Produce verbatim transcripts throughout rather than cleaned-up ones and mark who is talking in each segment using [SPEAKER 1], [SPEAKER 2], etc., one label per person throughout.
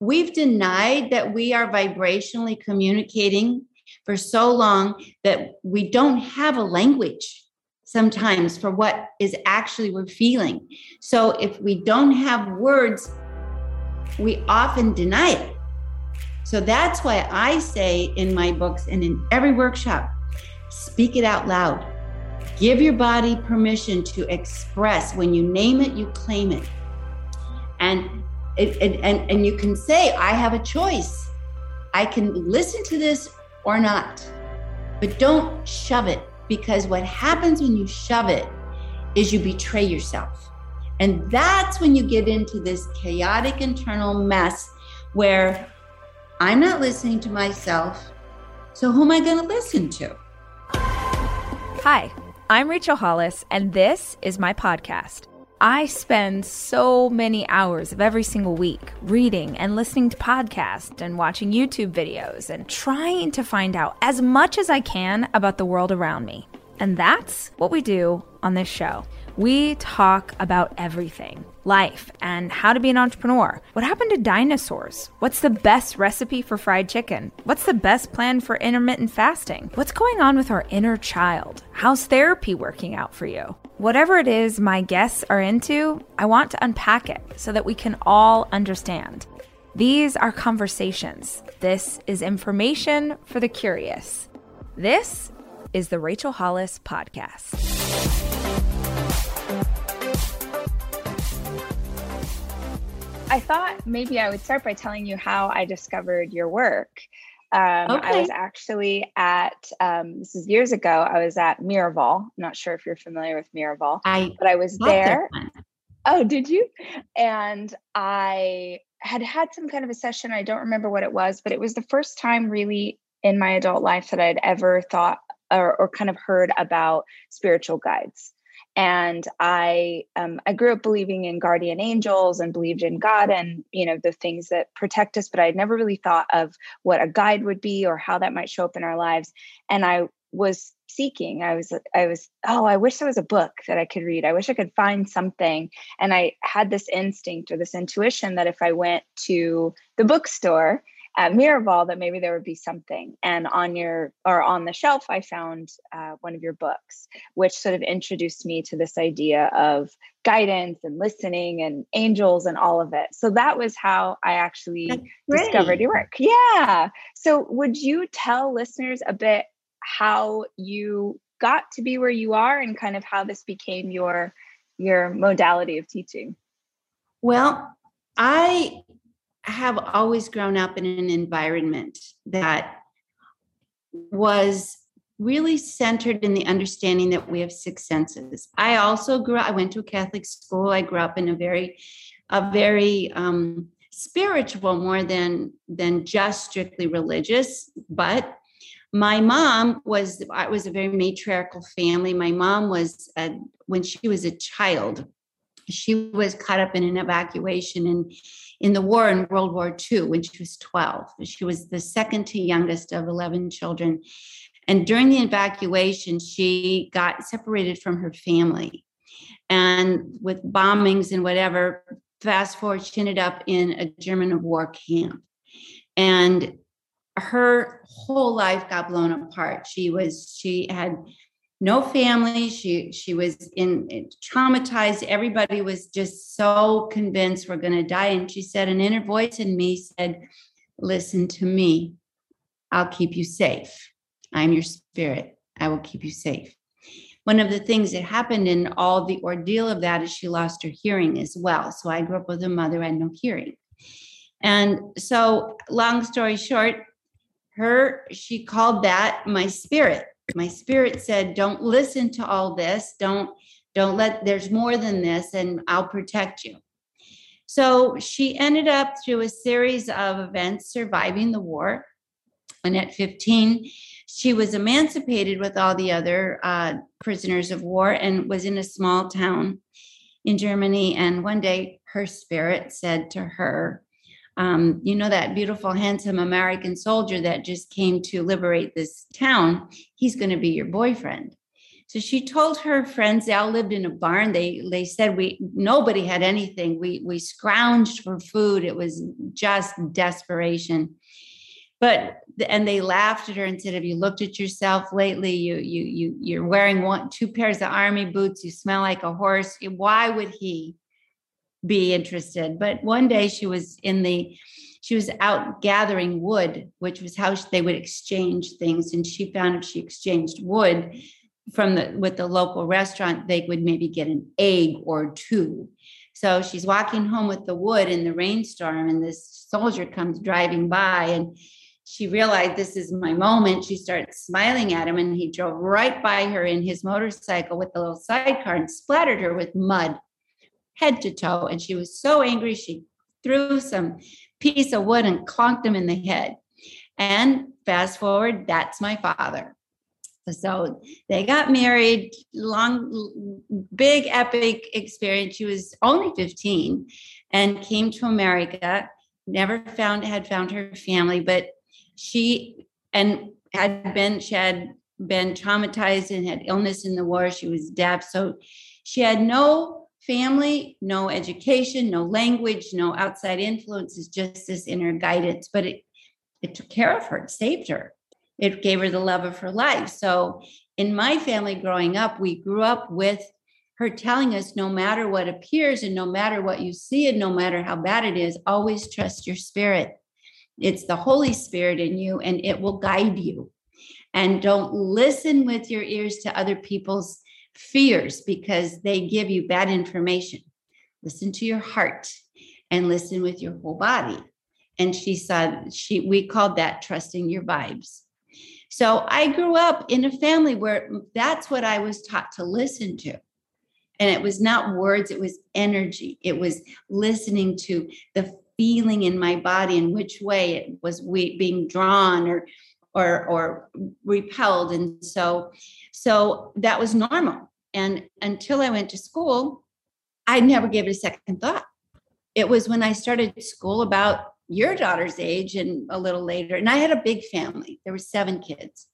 [SPEAKER 1] we've denied that we are vibrationally communicating for so long that we don't have a language sometimes for what is actually we're feeling. So if we don't have words, we often deny it. So that's why I say in my books and in every workshop, speak it out loud. Give your body permission to express. When you name it, you claim it. And it, and, and, and you can say, I have a choice. I can listen to this or not. But don't shove it, because what happens when you shove it is you betray yourself. And that's when you get into this chaotic internal mess where I'm not listening to myself. So who am I going to listen to?
[SPEAKER 2] Hi, I'm Rachel Hollis, and this is my podcast. I spend so many hours of every single week reading and listening to podcasts and watching YouTube videos and trying to find out as much as I can about the world around me. And that's what we do on this show. We talk about everything, life and how to be an entrepreneur. What happened to dinosaurs? What's the best recipe for fried chicken? What's the best plan for intermittent fasting? What's going on with our inner child? How's therapy working out for you? Whatever it is my guests are into, I want to unpack it so that we can all understand. These are conversations. This is information for the curious. This is the Rachel Hollis Podcast. I thought maybe I would start by telling you how I discovered your work. Um, okay. I was actually at, um, this is years ago, I was at Miraval. I'm not sure if you're familiar with Miraval,
[SPEAKER 1] I
[SPEAKER 2] but I was there. Oh, did you? And I had had some kind of a session. I don't remember what it was, but it was the first time really in my adult life that I'd ever thought or, or kind of heard about spiritual guides. And I, um, I grew up believing in guardian angels and believed in God and, you know, the things that protect us, but I'd never really thought of what a guide would be or how that might show up in our lives. And I was seeking, I was, I was, oh, I wish there was a book that I could read. I wish I could find something. And I had this instinct or this intuition that if I went to the bookstore at Miraval, that maybe there would be something. And on your, or on the shelf, I found uh, one of your books, which sort of introduced me to this idea of guidance and listening and angels and all of it. So that was how I actually discovered your work. Yeah. So would you tell listeners a bit how you got to be where you are and kind of how this became your, your modality of teaching?
[SPEAKER 1] Well, I have always grown up in an environment that was really centered in the understanding that we have six senses. I also grew up, I went to a Catholic school. I grew up in a very, a very um, spiritual, more than, than just strictly religious. But my mom was, it was a very matriarchal family. My mom was, uh, when she was a child, she was caught up in an evacuation in, in the war in World War Two when she was twelve. She was the second to youngest of eleven children. And during the evacuation, she got separated from her family. And with bombings and whatever, fast forward, she ended up in a German war camp. And her whole life got blown apart. She was, she had no family. She she was in, in traumatized. Everybody was just so convinced we're going to die. And she said, an inner voice in me said, listen to me. I'll keep you safe. I'm your spirit. I will keep you safe. One of the things that happened in all the ordeal of that is she lost her hearing as well. So I grew up with a mother who had no hearing. And so long story short, her, she called that my spirit. My spirit said, don't listen to all this. Don't, don't let, there's more than this, and I'll protect you. So she ended up through a series of events surviving the war. And at fifteen, she was emancipated with all the other uh, prisoners of war and was in a small town in Germany. And one day her spirit said to her, Um, you know, that beautiful, handsome American soldier that just came to liberate this town, he's going to be your boyfriend. So she told her friends, they all lived in a barn. They they said we nobody had anything. We we scrounged for food. It was just desperation. But and they laughed at her and said, "Have you looked at yourself lately? You you you you're wearing one two pairs of army boots. You smell like a horse. Why would he be interested?" But one day she was in the she was out gathering wood, which was how they would exchange things. And she found if she exchanged wood from the with the local restaurant, they would maybe get an egg or two. So she's walking home with the wood in the rainstorm, and this soldier comes driving by, and she realized this is my moment. She started smiling at him, and he drove right by her in his motorcycle with the little sidecar and splattered her with mud head to toe. And she was so angry, she threw some piece of wood and clonked him in the head. And fast forward, that's my father. So they got married, long, big, epic experience. She was only fifteen and came to America, never found, had found her family, but she, and had been, she had been traumatized and had illness in the war. She was deaf. So she had no family, no education, no language, no outside influences, just this inner guidance. But it, it took care of her, it saved her. It gave her the love of her life. So in my family growing up, we grew up with her telling us no matter what appears and no matter what you see and no matter how bad it is, always trust your spirit. It's the Holy Spirit in you and it will guide you. And don't listen with your ears to other people's fears because they give you bad information. Listen to your heart and listen with your whole body. And she said, she, we called that trusting your vibes. So I grew up in a family where that's what I was taught to listen to. And it was not words, it was energy. It was listening to the feeling in my body and which way it was we, being drawn or, or, or repelled. And so, so that was normal. And until I went to school, I never gave it a second thought. It was when I started school about your daughter's age and a little later. And I had a big family. There were seven kids.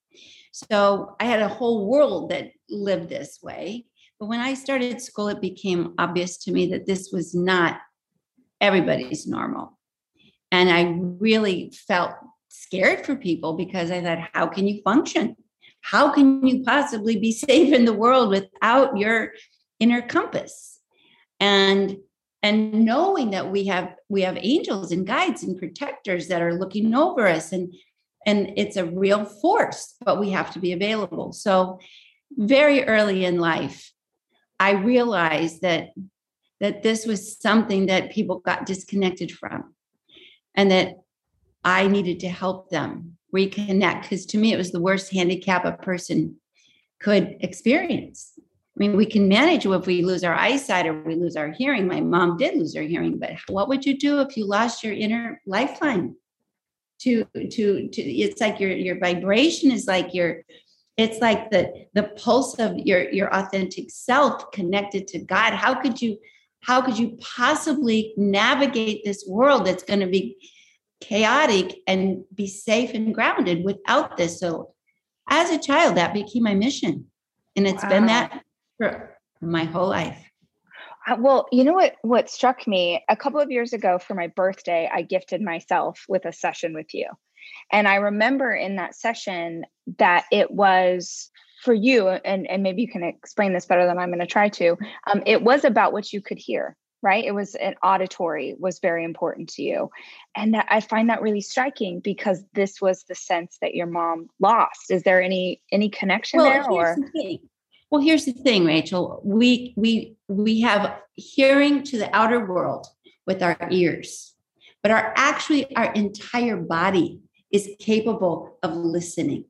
[SPEAKER 1] So I had a whole world that lived this way. But when I started school, it became obvious to me that this was not everybody's normal. And I really felt scared for people because I thought, how can you function? How can you possibly be safe in the world without your inner compass? And And knowing that we have we have angels and guides and protectors that are looking over us, and and it's a real force, but we have to be available. So very early in life, I realized that that this was something that people got disconnected from, and that I needed to help them reconnect. Because to me, it was the worst handicap a person could experience. I mean, we can manage if we lose our eyesight or we lose our hearing. My mom did lose her hearing, but what would you do if you lost your inner lifeline? To, to, to, it's like your, your vibration is like your, it's like the, the pulse of your, your authentic self connected to God. How could you, how could you possibly navigate this world that's going to be chaotic and be safe and grounded without this? So as a child, that became my mission. And it's wow. been that for my whole life.
[SPEAKER 2] Uh, well, you know what, what struck me a couple of years ago for my birthday, I gifted myself with a session with you. And I remember in that session that it was for you, and, and maybe you can explain this better than I'm going to try to. Um, it was about what you could hear, right? It was an auditory was very important to you. And that, I find that really striking because this was the sense that your mom lost. Is there any, any connection
[SPEAKER 1] well,
[SPEAKER 2] there? Or
[SPEAKER 1] the Well, here's the thing, Rachel. We we we have hearing to the outer world with our ears, but our actually our entire body is capable of listening.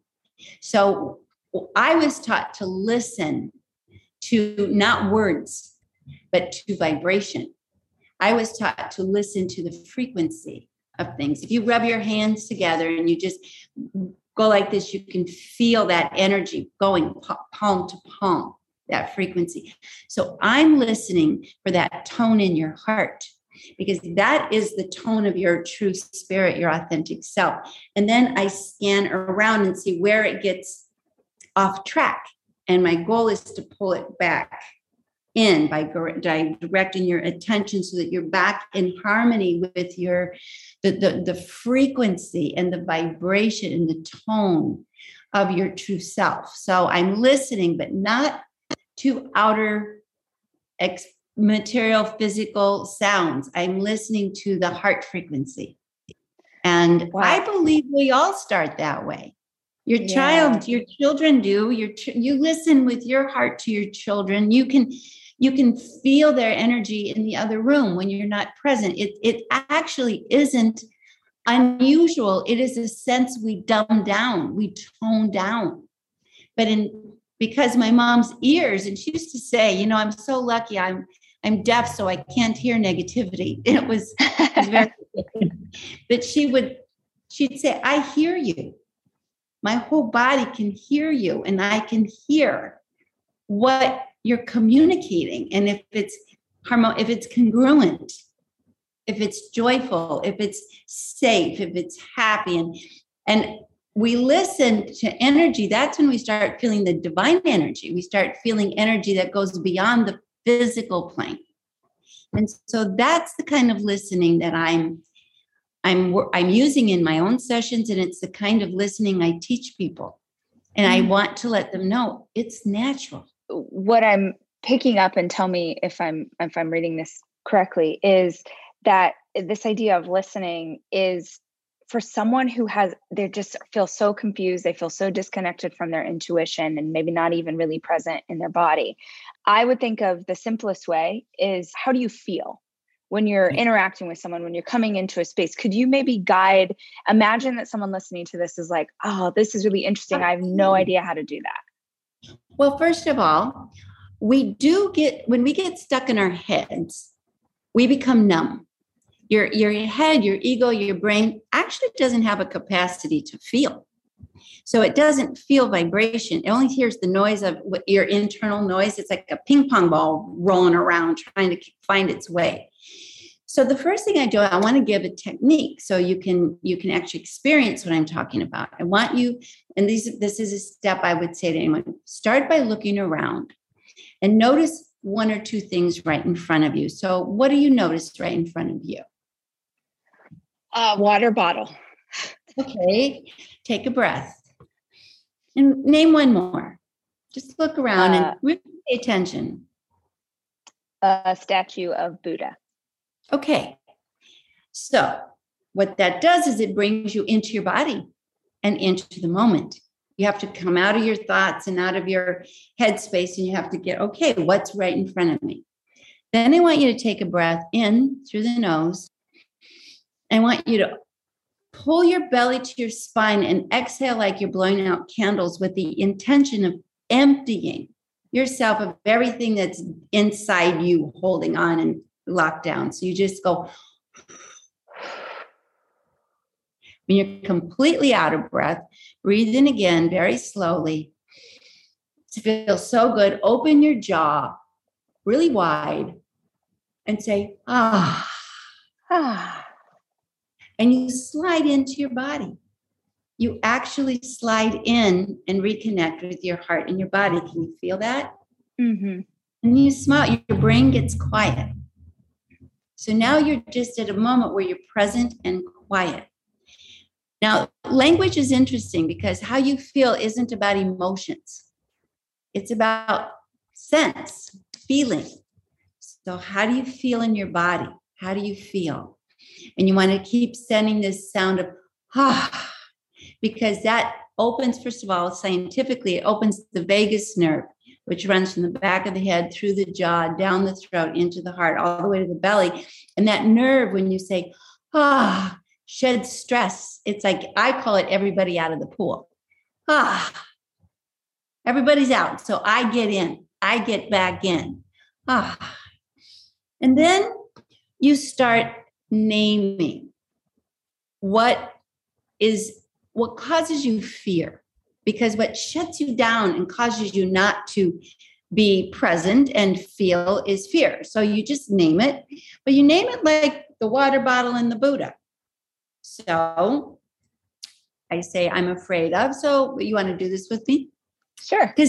[SPEAKER 1] So I was taught to listen to not words, but to vibration. I was taught to listen to the frequency of things. If you rub your hands together and you just go like this, you can feel that energy going palm to palm, that frequency. So I'm listening for that tone in your heart, because that is the tone of your true spirit, your authentic self. And then I scan around and see where it gets off track. And my goal is to pull it back in by directing your attention so that you're back in harmony with your the, the, the frequency and the vibration and the tone of your true self. So I'm listening, but not to outer ex- material physical sounds. I'm listening to the heart frequency. And wow. I believe we all start that way. Your yeah. child, your children do. Your ch- you listen with your heart to your children. You can you can feel their energy in the other room when you're not present. It it actually isn't unusual. It is a sense we dumb down, we tone down. But in because my mom's ears, and she used to say, you know, I'm so lucky I'm I'm deaf, so I can't hear negativity. It was, it was very but she would she'd say, I hear you. My whole body can hear you, and I can hear what you're communicating. And if it's harmo- if it's congruent, if it's joyful, if it's safe, if it's happy, and and we listen to energy, that's when we start feeling the divine energy. We start feeling energy that goes beyond the physical plane. And so that's the kind of listening that I'm I'm I'm using in my own sessions, and it's the kind of listening I teach people. And I want to let them know it's natural.
[SPEAKER 2] What I'm picking up, and tell me if I'm if I'm reading this correctly, is that this idea of listening is for someone who has, they just feel so confused, they feel so disconnected from their intuition and maybe not even really present in their body. I would think of the simplest way is, how do you feel when you're interacting with someone, when you're coming into a space? Could you maybe guide, imagine that someone listening to this is like, oh, this is really interesting. I have no idea how to do that.
[SPEAKER 1] Well, first of all, we do get, when we get stuck in our heads, we become numb. Your, your head, your ego, your brain actually doesn't have a capacity to feel. So it doesn't feel vibration. It only hears the noise of your internal noise. It's like a ping pong ball rolling around trying to find its way. So the first thing I do, I want to give a technique so you can you can actually experience what I'm talking about. I want you, and these, this is a step I would say to anyone, start by looking around and notice one or two things right in front of you. So what do you notice right in front of you?
[SPEAKER 2] A water bottle.
[SPEAKER 1] Okay, take a breath and name one more. Just look around uh, and really pay attention.
[SPEAKER 2] A statue of Buddha.
[SPEAKER 1] Okay, so what that does is it brings you into your body and into the moment. You have to come out of your thoughts and out of your headspace, and you have to get, okay, what's right in front of me? Then I want you to take a breath in through the nose. I want you to pull your belly to your spine and exhale like you're blowing out candles with the intention of emptying yourself of everything that's inside you holding on and locked down. So you just go, when you're completely out of breath, breathe in again very slowly. It feels so good. Open your jaw really wide and say, ah, ah. And you slide into your body. You actually slide in and reconnect with your heart and your body. Can you feel that?
[SPEAKER 2] Mm-hmm.
[SPEAKER 1] And you smile, your brain gets quiet. So now you're just at a moment where you're present and quiet. Now, language is interesting because how you feel isn't about emotions. It's about sense, feeling. So how do you feel in your body? How do you feel? And you want to keep sending this sound of ah, because that opens, first of all, scientifically, it opens the vagus nerve, which runs from the back of the head through the jaw, down the throat, into the heart, all the way to the belly. And that nerve, when you say ah, sheds stress. It's like, I call it everybody out of the pool. Ah, everybody's out. So I get in, I get back in. Ah, and then you start naming what is what causes you fear, because what shuts you down and causes you not to be present and feel is fear. So you just name it, but you name it like the water bottle and the Buddha. So I say, I'm afraid of. So you want to do this with me?
[SPEAKER 2] Sure.
[SPEAKER 1] Because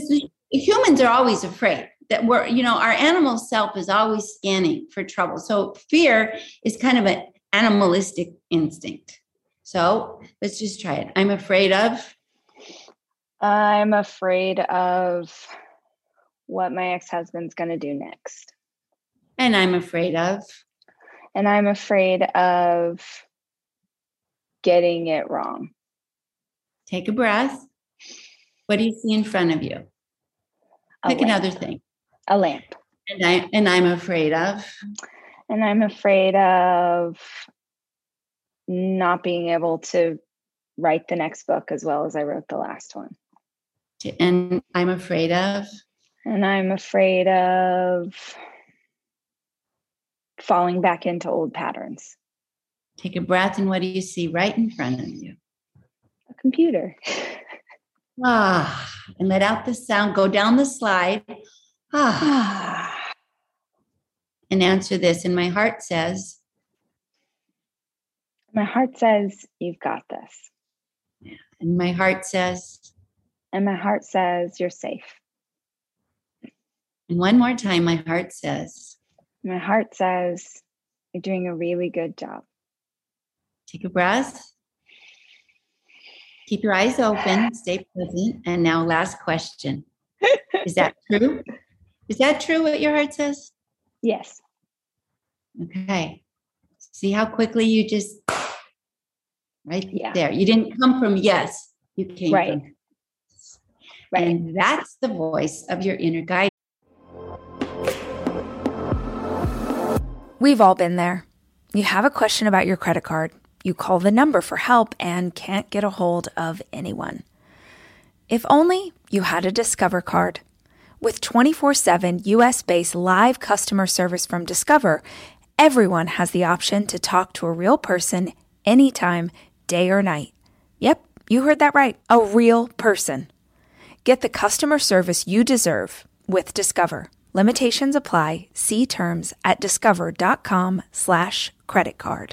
[SPEAKER 1] humans are always afraid that we're, you know, our animal self is always scanning for trouble. So fear is kind of an animalistic instinct. So let's just try it. I'm afraid of.
[SPEAKER 2] I'm afraid of what my ex-husband's going to do next.
[SPEAKER 1] And I'm afraid of.
[SPEAKER 2] And I'm afraid of getting it wrong.
[SPEAKER 1] Take a breath. What do you see in front of you? Pick another thing.
[SPEAKER 2] A lamp.
[SPEAKER 1] And I and I'm afraid of.
[SPEAKER 2] And I'm afraid of not being able to write the next book as well as I wrote the last one.
[SPEAKER 1] And I'm afraid of.
[SPEAKER 2] And I'm afraid of falling back into old patterns.
[SPEAKER 1] Take a breath, and what do you see right in front of you?
[SPEAKER 2] A computer.
[SPEAKER 1] Ah, and let out the sound. Go down the slide. Ah. And answer this. And my heart says.
[SPEAKER 2] My heart says, you've got this.
[SPEAKER 1] Yeah. And my heart says.
[SPEAKER 2] And my heart says, you're safe.
[SPEAKER 1] And one more time, my heart says.
[SPEAKER 2] My heart says, you're doing a really good job.
[SPEAKER 1] Take a breath. Keep your eyes open. Stay present. And now, last question. Is that true? Is that true what your heart says?
[SPEAKER 2] Yes.
[SPEAKER 1] Okay. See how quickly you just, right
[SPEAKER 2] yeah.
[SPEAKER 1] there. You didn't come from yes. You came
[SPEAKER 2] right.
[SPEAKER 1] from
[SPEAKER 2] right.
[SPEAKER 1] And that's the voice of your inner guide.
[SPEAKER 3] We've all been there. You have a question about your credit card. You call the number for help and can't get a hold of anyone. If only you had a Discover card. With twenty-four seven U S-based live customer service from Discover, everyone has the option to talk to a real person anytime, day or night. Yep, you heard that right. A real person. Get the customer service you deserve with Discover. Limitations apply. See terms at discover.com slash credit card.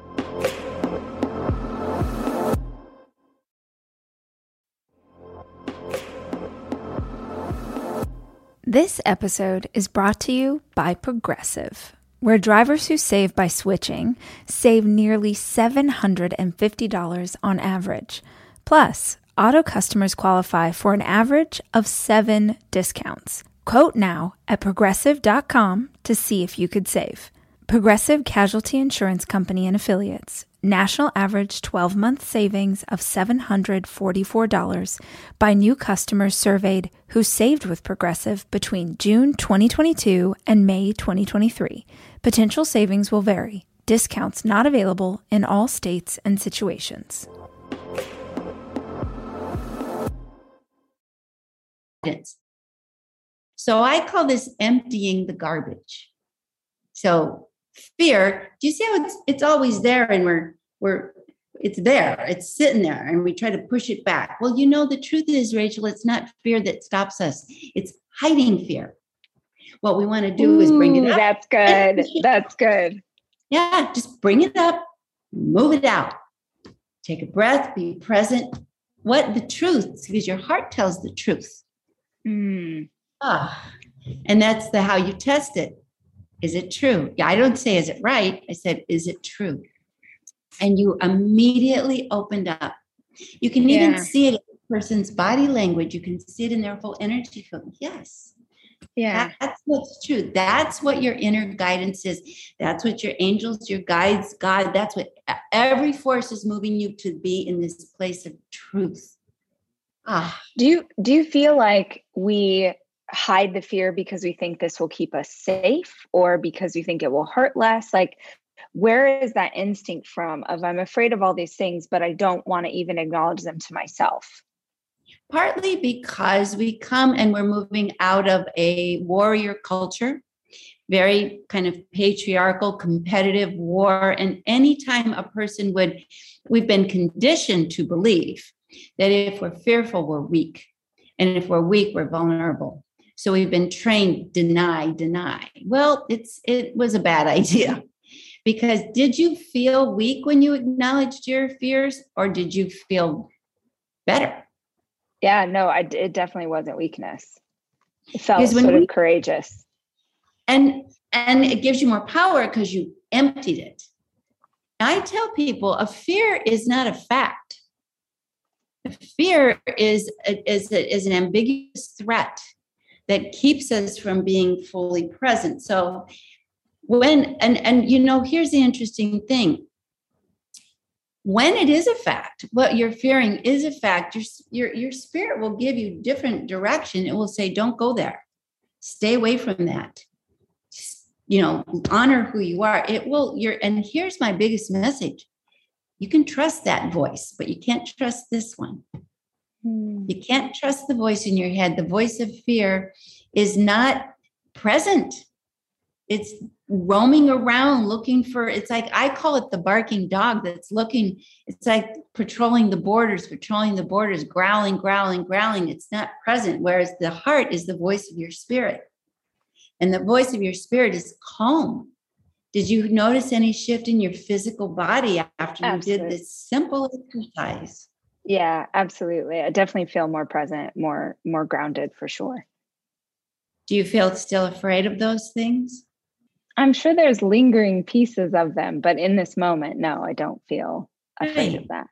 [SPEAKER 3] This episode is brought to you by Progressive, where drivers who save by switching save nearly seven hundred fifty dollars on average. Plus, auto customers qualify for an average of seven discounts. Quote now at progressive dot com to see if you could save. Progressive Casualty Insurance Company and Affiliates. National average twelve-month savings of seven hundred forty-four dollars by new customers surveyed who saved with Progressive between June twenty twenty-two and May twenty twenty-three. Potential savings will vary. Discounts not available in all states and situations.
[SPEAKER 1] So I call this emptying the garbage. So fear, do you see how it's it's always there and we're we're it's there, it's sitting there and we try to push it back. Well, you know, the truth is, Rachel, it's not fear that stops us. It's hiding fear. What we want to do Ooh, is bring it up.
[SPEAKER 2] That's good. That's good.
[SPEAKER 1] Yeah, just bring it up, move it out. Take a breath, be present. What the truth, because your heart tells the truth.
[SPEAKER 2] Mm.
[SPEAKER 1] Ah, and that's the how you test it. Is it true? Yeah, I don't say, is it right? I said, is it true? And you immediately opened up. You can even
[SPEAKER 2] yeah.
[SPEAKER 1] see it in a person's body language. You can see it in their whole energy field. Yes.
[SPEAKER 2] Yeah.
[SPEAKER 1] That, that's what's true. That's what your inner guidance is. That's what your angels, your guides, God, that's what every force is moving you to be in this place of truth. Ah.
[SPEAKER 2] Do you, do you feel like we hide the fear because we think this will keep us safe or because we think it will hurt less? Like, where is that instinct from of I'm afraid of all these things, but I don't want to even acknowledge them to myself?
[SPEAKER 1] Partly because we come and we're moving out of a warrior culture, very kind of patriarchal, competitive war. And anytime a person would, we've been conditioned to believe that if we're fearful, we're weak. And if we're weak, we're vulnerable. So we've been trained, deny, deny. Well, it's it was a bad idea. Because did you feel weak when you acknowledged your fears, or did you feel better?
[SPEAKER 2] Yeah, no, I, it definitely wasn't weakness. It felt sort we, of courageous.
[SPEAKER 1] And, and it gives you more power because you emptied it. I tell people a fear is not a fact. A fear is, is, is an ambiguous threat that keeps us from being fully present. So when, and, and, you know, here's the interesting thing. When it is a fact, what you're fearing is a fact, your, your, your spirit will give you different direction. It will say, don't go there. Stay away from that. You know, honor who you are. It will, you're, and here's my biggest message. You can trust that voice, but you can't trust this one. Hmm. You can't trust the voice in your head. The voice of fear is not present. It's roaming around looking for, it's like, I call it the barking dog that's looking, it's like patrolling the borders, patrolling the borders, growling, growling, growling. It's not present. Whereas the heart is the voice of your spirit. And the voice of your spirit is calm. Did you notice any shift in your physical body after absolutely. You did this simple exercise?
[SPEAKER 2] Yeah, absolutely. I definitely feel more present, more, more grounded for sure.
[SPEAKER 1] Do you feel still afraid of those things?
[SPEAKER 2] I'm sure there's lingering pieces of them, but in this moment, no, I don't feel afraid right. of that.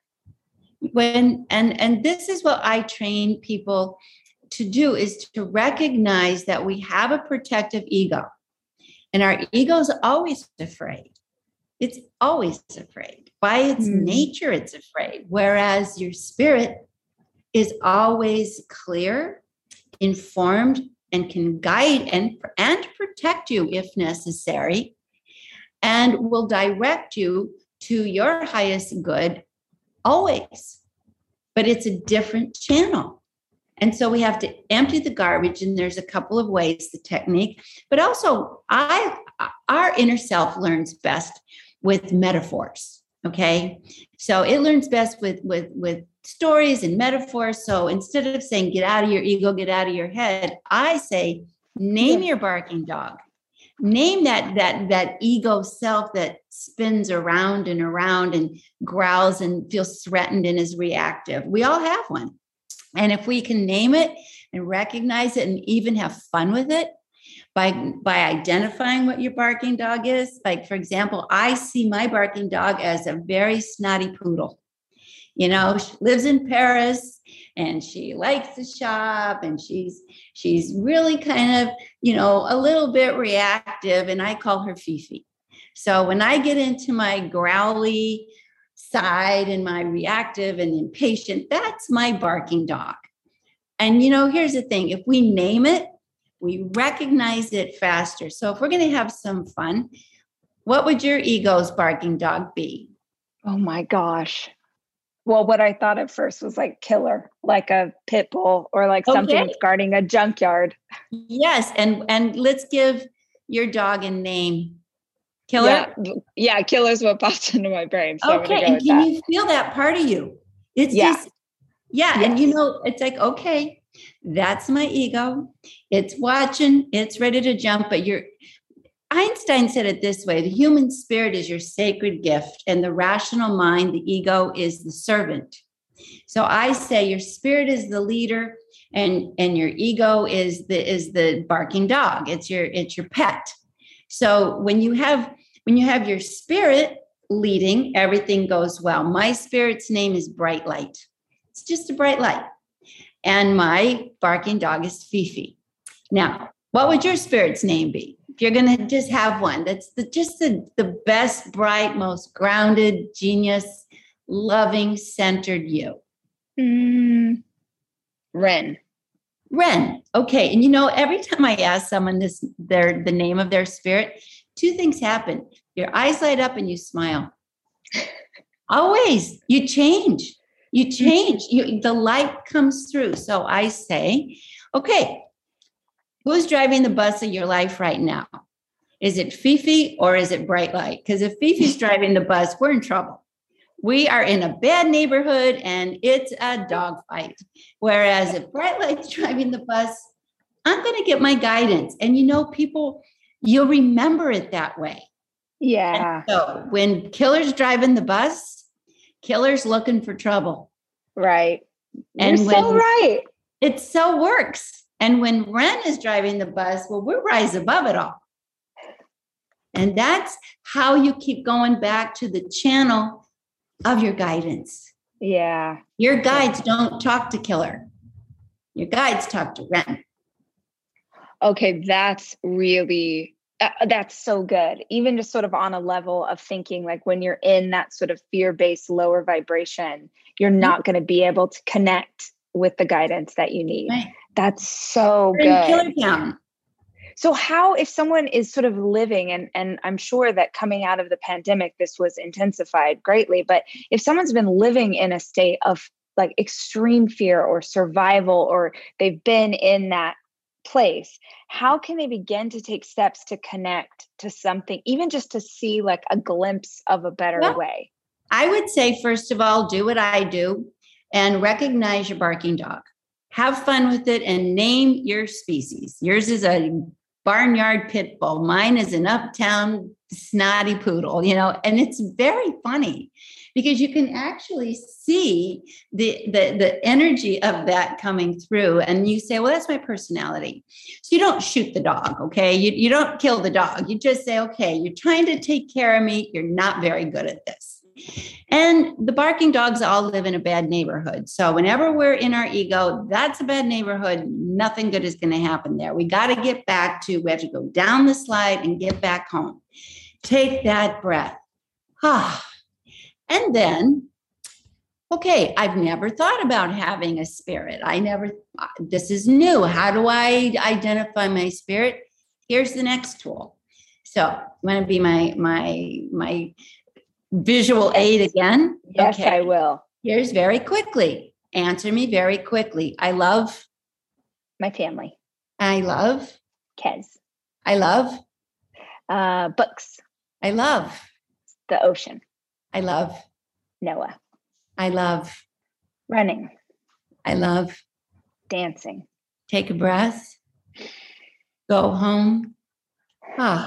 [SPEAKER 1] When, and, and this is what I train people to do, is to recognize that we have a protective ego, and our ego is always afraid. It's always afraid. By its mm. nature, it's afraid. Whereas your spirit is always clear, informed, and can guide and, and protect you if necessary, and will direct you to your highest good always. But it's a different channel. And so we have to empty the garbage, and there's a couple of ways, the technique, but also I, our inner self learns best with metaphors. Okay. So it learns best with, with, with stories and metaphors. So instead of saying, get out of your ego, get out of your head, I say, name yeah. your barking dog. Name that, that, that ego self that spins around and around and growls and feels threatened and is reactive. We all have one. And if we can name it and recognize it and even have fun with it by, by identifying what your barking dog is, like, for example, I see my barking dog as a very snotty poodle. You know, she lives in Paris and she likes to shop, and she's, she's really kind of, you know, a little bit reactive, and I call her Fifi. So when I get into my growly side and my reactive and impatient, that's my barking dog. And, you know, here's the thing. If we name it, we recognize it faster. So if we're going to have some fun, what would your ego's barking dog be?
[SPEAKER 2] Oh my gosh. Well, what I thought at first was like killer, like a pit bull, or like something okay. that's guarding a junkyard.
[SPEAKER 1] Yes. And, and let's give your dog a name. Killer?
[SPEAKER 2] Yeah, yeah, killer's what popped into my brain. So
[SPEAKER 1] okay,
[SPEAKER 2] I'm go
[SPEAKER 1] and
[SPEAKER 2] with
[SPEAKER 1] can
[SPEAKER 2] that.
[SPEAKER 1] you feel that part of you? It's
[SPEAKER 2] yeah.
[SPEAKER 1] just, yeah, yes. And you know, it's like, okay, that's my ego. It's watching, it's ready to jump, but you're, Einstein said it this way: the human spirit is your sacred gift, and the rational mind, the ego, is the servant. So I say your spirit is the leader, and, and your ego is the, is the barking dog. It's your, it's your pet. So when you have when you have your spirit leading, everything goes well. My spirit's name is Bright Light. It's just a bright light. And my barking dog is Fifi. Now, what would your spirit's name be? If you're going to just have one, that's the, just the, the best, bright, most grounded, genius, loving, centered you.
[SPEAKER 2] Mm, Ren.
[SPEAKER 1] Ren. Okay. And you know, every time I ask someone this, their, the name of their spirit, two things happen. Your eyes light up and you smile. Always. You change. You change. You, the light comes through. So I say, okay, who's driving the bus of your life right now? Is it Fifi or is it Bright Light? Because if Fifi's driving the bus, we're in trouble. We are in a bad neighborhood and it's a dogfight. Whereas if Bright Light's driving the bus, I'm going to get my guidance. And you know, people, you'll remember it that way.
[SPEAKER 2] Yeah.
[SPEAKER 1] And so when Killer's driving the bus, Killer's looking for trouble.
[SPEAKER 2] Right.
[SPEAKER 1] And
[SPEAKER 2] You're
[SPEAKER 1] when
[SPEAKER 2] so right.
[SPEAKER 1] It so works. And when Ren is driving the bus, well, we're rise above it all. And that's how you keep going back to the channel of your guidance.
[SPEAKER 2] Yeah.
[SPEAKER 1] Your guides yeah. don't talk to Killer. Your guides talk to Ren.
[SPEAKER 2] Okay, that's really, uh, that's so good. Even just sort of on a level of thinking, like when you're in that sort of fear-based lower vibration, you're not mm-hmm. going to be able to connect with the guidance that you need. Right. That's so
[SPEAKER 1] We're
[SPEAKER 2] good.
[SPEAKER 1] Killer Town.
[SPEAKER 2] So how, if someone is sort of living, and, and I'm sure that coming out of the pandemic, this was intensified greatly, but if someone's been living in a state of like extreme fear or survival, or they've been in that place, how can they begin to take steps to connect to something, even just to see like a glimpse of a better well, way?
[SPEAKER 1] I would say, first of all, do what I do and recognize your barking dog. Have fun with it and name your species. Yours is a barnyard pit bull. Mine is an uptown snotty poodle, you know, and it's very funny because you can actually see the, the, the energy of that coming through. And you say, well, that's my personality. So you don't shoot the dog, okay? You, you don't kill the dog. You just say, okay, you're trying to take care of me. You're not very good at this. And the barking dogs all live in a bad neighborhood. So whenever we're in our ego, that's a bad neighborhood. Nothing good is going to happen there. We got to get back to, we have to go down the slide and get back home. Take that breath. Ah. And then, okay, I've never thought about having a spirit. I never, this is new. How do I identify my spirit? Here's the next tool. So you want to be my, my, my, visual aid again?
[SPEAKER 2] Yes, okay. I will.
[SPEAKER 1] Here's very quickly. Answer me very quickly. I love
[SPEAKER 2] my family.
[SPEAKER 1] I love
[SPEAKER 2] Kez.
[SPEAKER 1] I love
[SPEAKER 2] uh, books.
[SPEAKER 1] I love
[SPEAKER 2] the ocean.
[SPEAKER 1] I love
[SPEAKER 2] Noah.
[SPEAKER 1] I love
[SPEAKER 2] running.
[SPEAKER 1] I love
[SPEAKER 2] dancing.
[SPEAKER 1] Take a breath. Go home. Ah.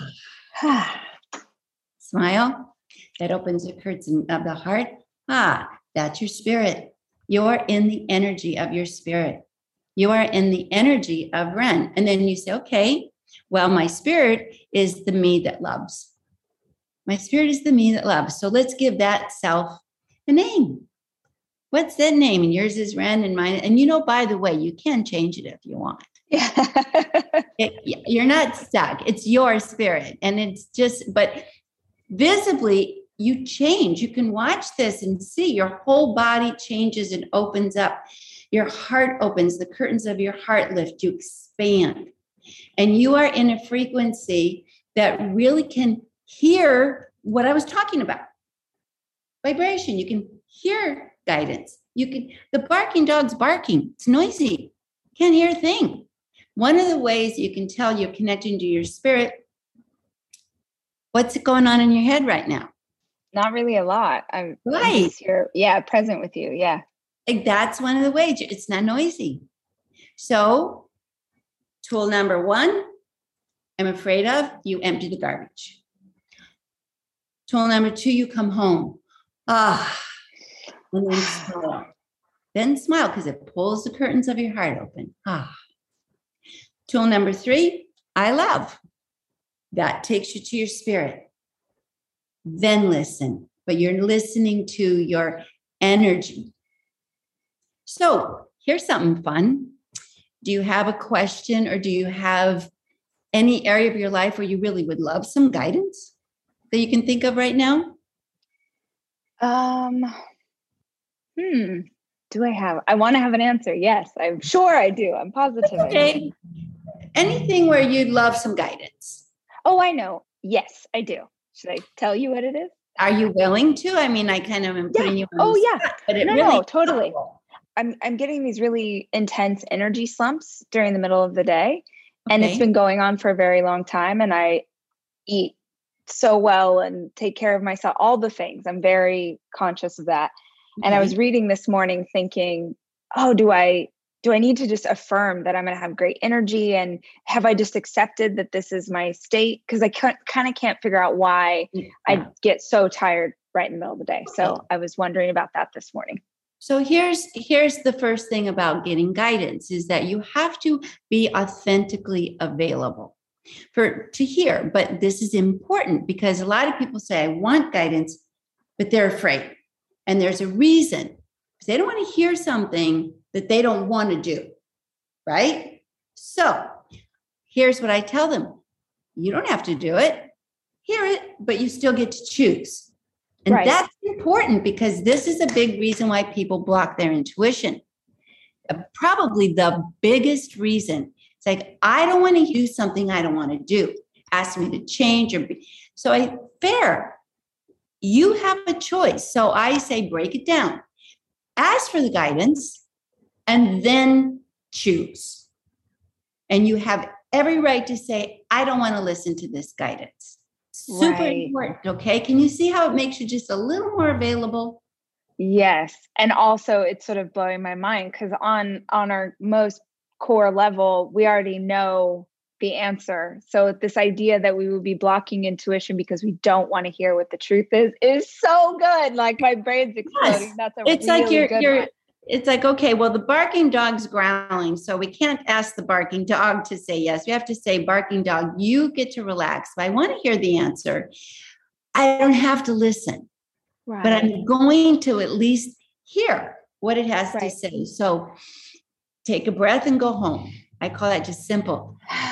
[SPEAKER 1] Smile. That opens the curtain of the heart. Ah, that's your spirit. You're in the energy of your spirit. You are in the energy of Ren. And then you say, okay, well, my spirit is the me that loves. My spirit is the me that loves. So let's give that self a name. What's that name? And yours is Ren and mine. And you know, by the way, you can change it if you want.
[SPEAKER 2] Yeah.
[SPEAKER 1] it, you're not stuck. It's your spirit. And it's just, but visibly, you change. You can watch this and see your whole body changes and opens up. Your heart opens, the curtains of your heart lift, you expand. And you are in a frequency that really can hear what I was talking about. Vibration. You can hear guidance. You can, the barking dog's barking. It's noisy. Can't hear a thing. One of the ways you can tell you're connecting to your spirit, what's going on in your head right now?
[SPEAKER 2] Not really a lot. I'm
[SPEAKER 1] right
[SPEAKER 2] just here, yeah, present with you. Yeah.
[SPEAKER 1] That's one of the ways. It's not noisy. So tool number one, I'm afraid of, you empty the garbage. Tool number two, you come home. Ah, and then smile. Then smile because it pulls the curtains of your heart open. Ah. Tool number three, I love. That takes you to your spirit. Then listen, but you're listening to your energy. So here's something fun. Do you have a question, or do you have any area of your life where you really would love some guidance that you can think of right now?
[SPEAKER 2] Um, hmm. Do I have, I want to have an answer. Yes, I'm sure I do. I'm positive.
[SPEAKER 1] Okay.
[SPEAKER 2] I do.
[SPEAKER 1] Anything where you'd love some guidance?
[SPEAKER 2] Oh, I know. Yes, I do. Should I tell you what it is?
[SPEAKER 1] Are you willing to? I mean, I kind of am
[SPEAKER 2] yeah.
[SPEAKER 1] putting you on
[SPEAKER 2] oh,
[SPEAKER 1] the
[SPEAKER 2] yeah.
[SPEAKER 1] spot, but it
[SPEAKER 2] no,
[SPEAKER 1] really
[SPEAKER 2] no, totally. I'm I'm getting these really intense energy slumps during the middle of the day. Okay. And it's been going on for a very long time. And I eat so well and take care of myself, all the things. I'm very conscious of that. Okay. And I was reading this morning thinking, oh, do I do I need to just affirm that I'm going to have great energy? And have I just accepted that this is my state? Because I kind of can't figure out why yeah. I get so tired right in the middle of the day. So okay. I was wondering about that this morning.
[SPEAKER 1] So here's here's the first thing about getting guidance is that you have to be authentically available for to hear. But this is important because a lot of people say, I want guidance, but they're afraid. And there's a reason. Because they don't want to hear something that they don't want to do. Right? So here's what I tell them. You don't have to do it. Hear it, but you still get to choose. And right. That's important because this is a big reason why people block their intuition. Uh, probably the biggest reason. It's like, I don't want to do something I don't want to do. Ask me to change or be. So I fair. You have a choice. So I say, break it down. Ask for the guidance and then choose. And you have every right to say, I don't want to listen to this guidance. Super right. important. Okay. Can you see how it makes you just a little more available?
[SPEAKER 2] Yes. And also it's sort of blowing my mind because on, on our most core level, we already know the answer. So this idea that we would be blocking intuition because we don't want to hear what the truth is, is so good. Like my brain's exploding.
[SPEAKER 1] Yes.
[SPEAKER 2] That's a
[SPEAKER 1] it's
[SPEAKER 2] really
[SPEAKER 1] like you're,
[SPEAKER 2] good
[SPEAKER 1] you're,
[SPEAKER 2] one.
[SPEAKER 1] It's like, okay, well, the barking dog's growling. So we can't ask the barking dog to say yes. We have to say, barking dog, you get to relax. If I want to hear the answer, I don't have to listen. Right. But I'm going to at least hear what it has right. to say. So take a breath and go home. I call that just simple.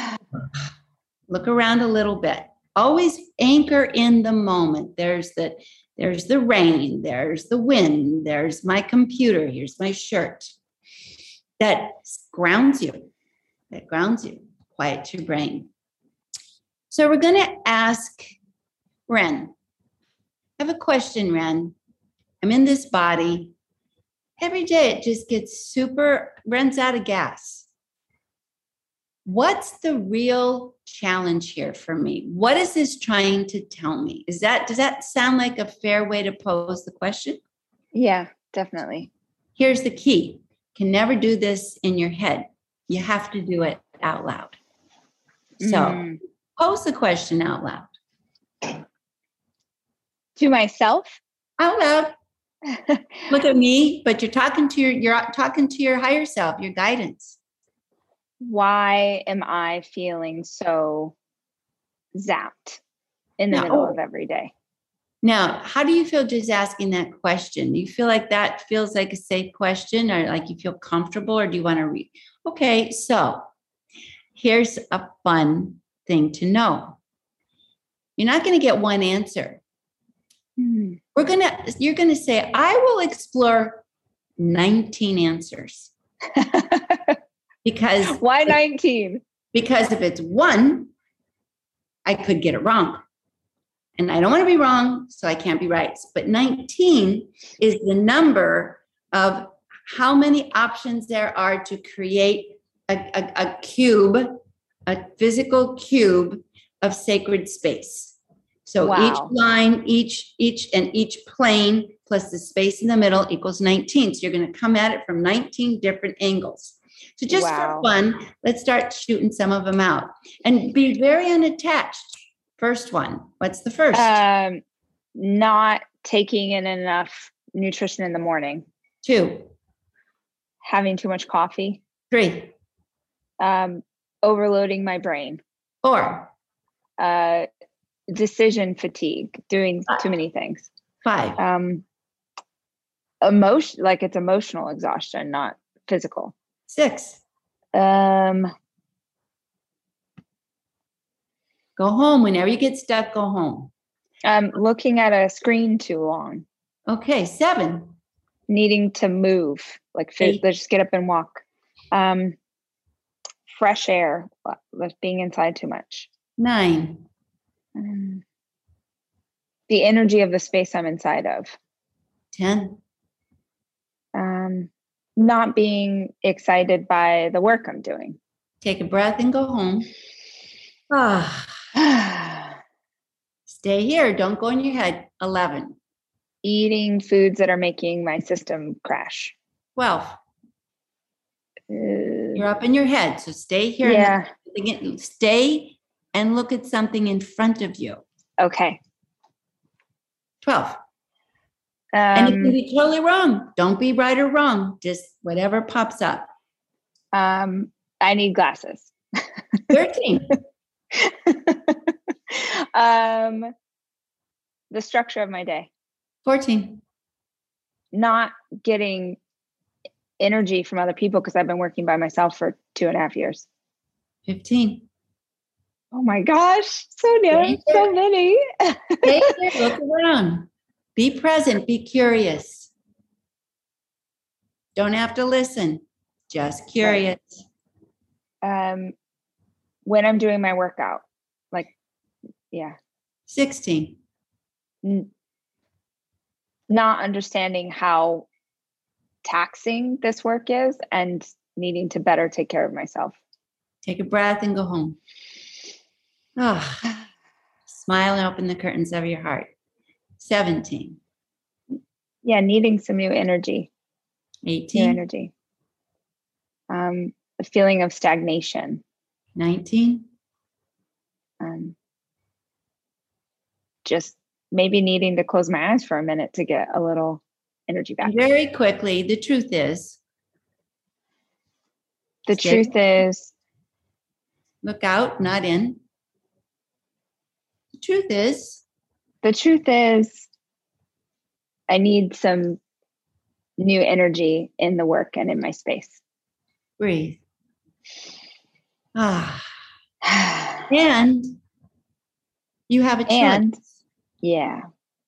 [SPEAKER 1] Look around a little bit. Always anchor in the moment. There's the There's the rain, there's the wind, there's my computer, here's my shirt. That grounds you, that grounds you, quiets your brain. So we're going to ask Ren. I have a question, Ren. I'm in this body. Every day it just gets super, runs out of gas. What's the real challenge here for me? What is this trying to tell me? Is that, does that sound like a fair way to pose the question?
[SPEAKER 2] Yeah, definitely.
[SPEAKER 1] Here's the key. You can never do this in your head. You have to do it out loud. So mm. pose the question out loud.
[SPEAKER 2] To myself?
[SPEAKER 1] Out loud. Look at me, but you're talking to your, you're talking to your higher self, your guidance.
[SPEAKER 2] Why am I feeling so zapped in the now, middle of every day?
[SPEAKER 1] Now, how do you feel just asking that question? Do you feel like that feels like a safe question or like you feel comfortable or do you want to read? Okay, so here's a fun thing to know. You're not going to get one answer. Mm-hmm. We're going to, you're going to say, I will explore nineteen answers. Because
[SPEAKER 2] why nineteen?
[SPEAKER 1] Because if it's one, I could get it wrong. And I don't want to be wrong, so I can't be right. But nineteen is the number of how many options there are to create a, a, a cube, a physical cube of sacred space. So wow. each line, each, each, and each plane plus the space in the middle equals nineteen. So you're going to come at it from nineteen different angles. So just wow. for fun, let's start shooting some of them out and be very unattached. First one. What's the first?
[SPEAKER 2] Um, not taking in enough nutrition in the morning.
[SPEAKER 1] Two.
[SPEAKER 2] Having too much coffee.
[SPEAKER 1] Three.
[SPEAKER 2] Um, overloading my brain.
[SPEAKER 1] Four.
[SPEAKER 2] Uh, decision fatigue. Doing Five. Too many things.
[SPEAKER 1] Five.
[SPEAKER 2] Um, emotion, like it's emotional exhaustion, not physical.
[SPEAKER 1] Six.
[SPEAKER 2] Um,
[SPEAKER 1] go home. Whenever you get stuck, go home.
[SPEAKER 2] Um, looking at a screen too long.
[SPEAKER 1] Okay. Seven.
[SPEAKER 2] Needing to move, like fit, just get up and walk. Um, fresh air, like being inside too much.
[SPEAKER 1] Nine.
[SPEAKER 2] Um, the energy of the space I'm inside of.
[SPEAKER 1] Ten.
[SPEAKER 2] Um, not being excited by the work I'm doing.
[SPEAKER 1] Take a breath and go home. Ah. Stay here. Don't go in your head. Eleven.
[SPEAKER 2] Eating foods that are making my system crash.
[SPEAKER 1] Twelve. Uh, You're up in your head. So stay here.
[SPEAKER 2] Yeah.
[SPEAKER 1] And stay and look at something in front of you.
[SPEAKER 2] Okay.
[SPEAKER 1] Twelve. And it can
[SPEAKER 2] Um,
[SPEAKER 1] be totally wrong. Don't be right or wrong. Just whatever pops up.
[SPEAKER 2] um, I need glasses.
[SPEAKER 1] thirteen.
[SPEAKER 2] um, the structure of my day.
[SPEAKER 1] fourteen.
[SPEAKER 2] Not getting energy from other people because I've been working by myself for two and a half years.
[SPEAKER 1] fifteen.
[SPEAKER 2] Oh my gosh, so damn, so many.
[SPEAKER 1] Stay there, look around. Be present, be curious. Don't have to listen, just curious.
[SPEAKER 2] Um, when I'm doing my workout, like, yeah.
[SPEAKER 1] sixteen.
[SPEAKER 2] N- not understanding how taxing this work is and needing to better take care of myself.
[SPEAKER 1] Take a breath and go home. Oh, smile and open the curtains of your heart. seventeen.
[SPEAKER 2] Yeah, needing some new energy.
[SPEAKER 1] eighteen.
[SPEAKER 2] New energy. Um, a feeling of stagnation.
[SPEAKER 1] nineteen.
[SPEAKER 2] Um, just maybe needing to close my eyes for a minute to get a little energy back.
[SPEAKER 1] Very quickly, the truth is.
[SPEAKER 2] The
[SPEAKER 1] Stay.
[SPEAKER 2] truth is.
[SPEAKER 1] Look out, not in. The truth is.
[SPEAKER 2] The truth is, I need some new energy in the work and in my space.
[SPEAKER 1] Breathe. Ah. And you have a choice.
[SPEAKER 2] And yeah.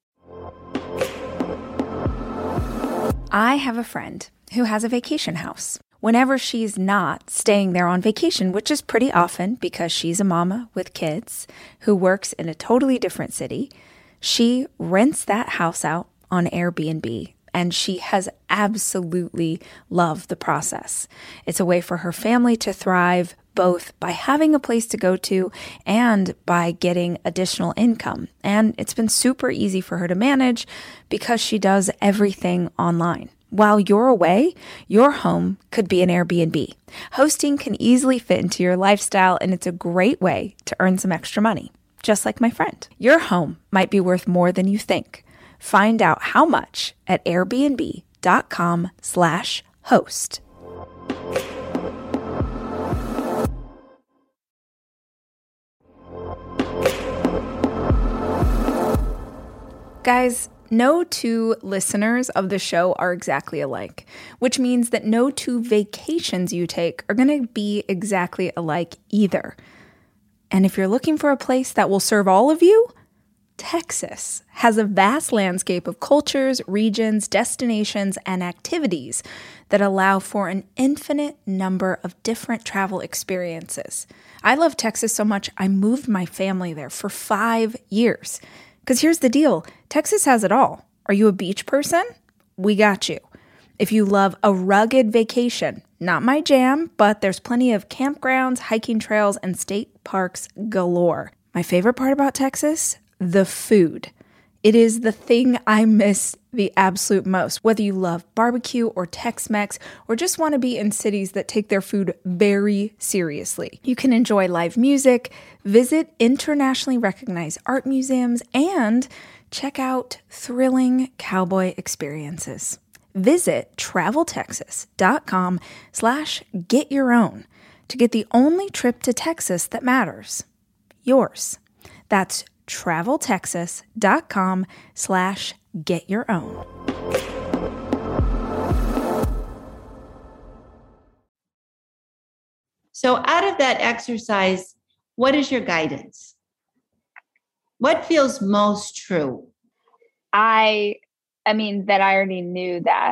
[SPEAKER 3] I have a friend who has a vacation house. Whenever she's not staying there on vacation, which is pretty often because she's a mama with kids who works in a totally different city, she rents that house out on Airbnb, and she has absolutely loved the process. It's a way for her family to thrive, both by having a place to go to and by getting additional income. And it's been super easy for her to manage because she does everything online. While you're away, your home could be an Airbnb. Hosting can easily fit into your lifestyle, and it's a great way to earn some extra money, just like my friend. Your home might be worth more than you think. Find out how much at airbnb.com slash host. Guys, no two listeners of the show are exactly alike, which means that no two vacations you take are going to be exactly alike either. And if you're looking for a place that will serve all of you, Texas has a vast landscape of cultures, regions, destinations, and activities that allow for an infinite number of different travel experiences. I love Texas so much, I moved my family there for five years. Because here's the deal, Texas has it all. Are you a beach person? We got you. If you love a rugged vacation, not my jam, but there's plenty of campgrounds, hiking trails, and state parks galore. My favorite part about Texas? The food. It is the thing I miss the absolute most. Whether you love barbecue or Tex-Mex or just want to be in cities that take their food very seriously. You can enjoy live music, visit internationally recognized art museums, and check out thrilling cowboy experiences. Visit traveltexas.com slash get your own to get the only trip to Texas that matters. Yours. That's traveltexas.com slash get your own.
[SPEAKER 1] So out of that exercise, what is your guidance? What feels most true?
[SPEAKER 2] I, I mean, that I already knew that.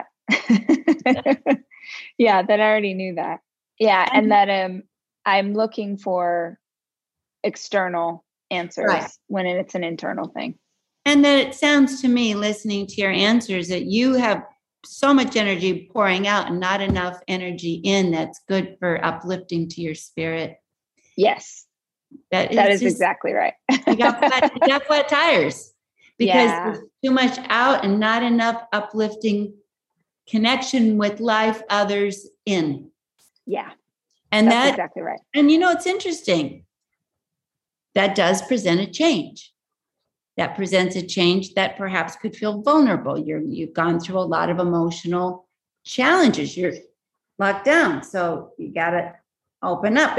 [SPEAKER 2] Yeah, that I already knew that. Yeah, and that um, I'm looking for external answers right. when it's an internal thing.
[SPEAKER 1] And that it sounds to me, listening to your answers, that you have so much energy pouring out and not enough energy in that's good for uplifting to your spirit.
[SPEAKER 2] Yes.
[SPEAKER 1] That is,
[SPEAKER 2] that is
[SPEAKER 1] just,
[SPEAKER 2] exactly right.
[SPEAKER 1] you, got flat, you got flat tires because
[SPEAKER 2] yeah.
[SPEAKER 1] there's too much out and not enough uplifting connection with life, others in.
[SPEAKER 2] Yeah.
[SPEAKER 1] And
[SPEAKER 2] that's
[SPEAKER 1] that,
[SPEAKER 2] exactly right.
[SPEAKER 1] And you know, it's interesting. That does present a change. that presents a change that perhaps could feel vulnerable. You're, you've gone through a lot of emotional challenges. You're locked down. So you got to open up.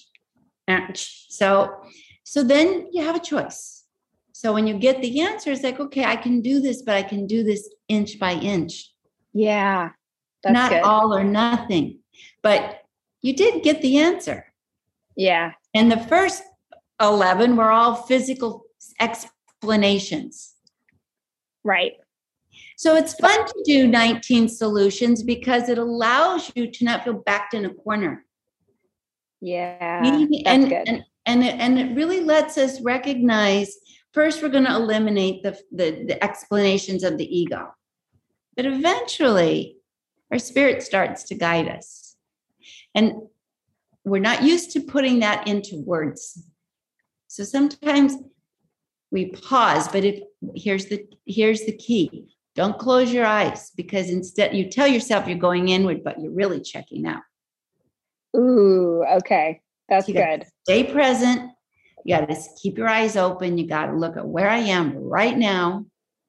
[SPEAKER 1] So, so then you have a choice. So when you get the answer, it's like, okay, I can do this, but I can do this inch by inch.
[SPEAKER 2] Yeah. That's
[SPEAKER 1] Not
[SPEAKER 2] good.
[SPEAKER 1] all or nothing, but you did get the answer.
[SPEAKER 2] Yeah.
[SPEAKER 1] And the first eleven were all physical explanations.
[SPEAKER 2] Right.
[SPEAKER 1] So it's fun to do nineteen solutions because it allows you to not feel backed in a corner.
[SPEAKER 2] Yeah.
[SPEAKER 1] And,
[SPEAKER 2] That's
[SPEAKER 1] and,
[SPEAKER 2] good.
[SPEAKER 1] and, and, it, and it really lets us recognize, first, we're going to eliminate the, the, the explanations of the ego. But eventually, our spirit starts to guide us. And we're not used to putting that into words. So sometimes we pause, but if here's the here's the key. Don't close your eyes, because instead you tell yourself you're going inward, but you're really checking out.
[SPEAKER 2] Ooh, okay. That's
[SPEAKER 1] you
[SPEAKER 2] good.
[SPEAKER 1] Stay present. You got to keep your eyes open. You got to look at where I am right now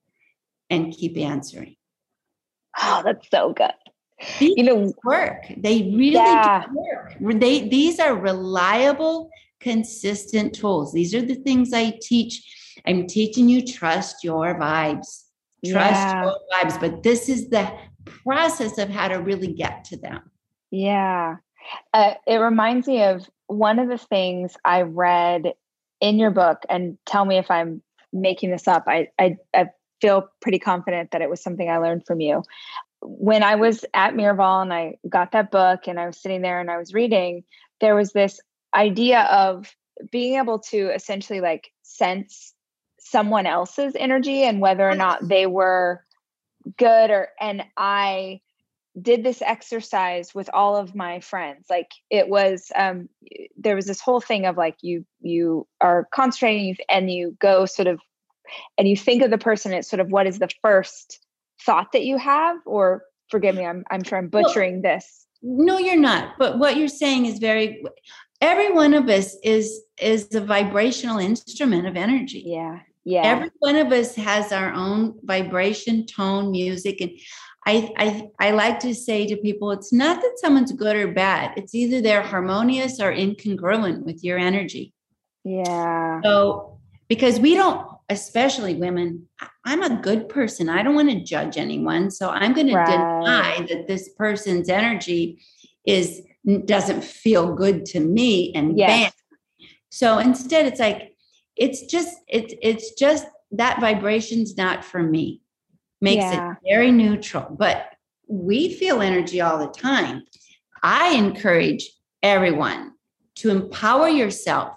[SPEAKER 1] and keep answering.
[SPEAKER 2] Oh, that's so good.
[SPEAKER 1] These
[SPEAKER 2] you know,
[SPEAKER 1] work. They really
[SPEAKER 2] yeah.
[SPEAKER 1] do work. They, these are reliable, consistent tools. These are the things I teach. I'm teaching you trust your vibes. Trust
[SPEAKER 2] yeah.
[SPEAKER 1] your vibes. But this is the process of how to really get to them.
[SPEAKER 2] Yeah. Uh, it reminds me of one of the things I read in your book, and tell me if I'm making this up. I, I, I feel pretty confident that it was something I learned from you. When I was at Miraval and I got that book and I was sitting there and I was reading, there was this idea of being able to essentially like sense someone else's energy and whether or not they were good or, and I did this exercise with all of my friends. Like it was, um, there was this whole thing of like, you, you are concentrating and you go sort of, and you think of the person, it's sort of, what is the first thought that you have? Or forgive me, I'm, I'm sure I'm butchering well, this.
[SPEAKER 1] No, you're not. But what you're saying is very, every one of us is, is a vibrational instrument of energy.
[SPEAKER 2] Yeah. Yeah.
[SPEAKER 1] Every one of us has our own vibration, tone, music. And I, I, I like to say to people, it's not that someone's good or bad. It's either they're harmonious or incongruent with your energy.
[SPEAKER 2] Yeah.
[SPEAKER 1] So, because we don't, especially women, I'm a good person. I don't want to judge anyone. So I'm going to
[SPEAKER 2] right.
[SPEAKER 1] deny that this person's energy is, doesn't feel good to me. And
[SPEAKER 2] yes.
[SPEAKER 1] bam. So instead it's like, it's just, it's, it's just that vibration's not for me. Makes yeah. it very neutral, but we feel energy all the time. I encourage everyone to empower yourself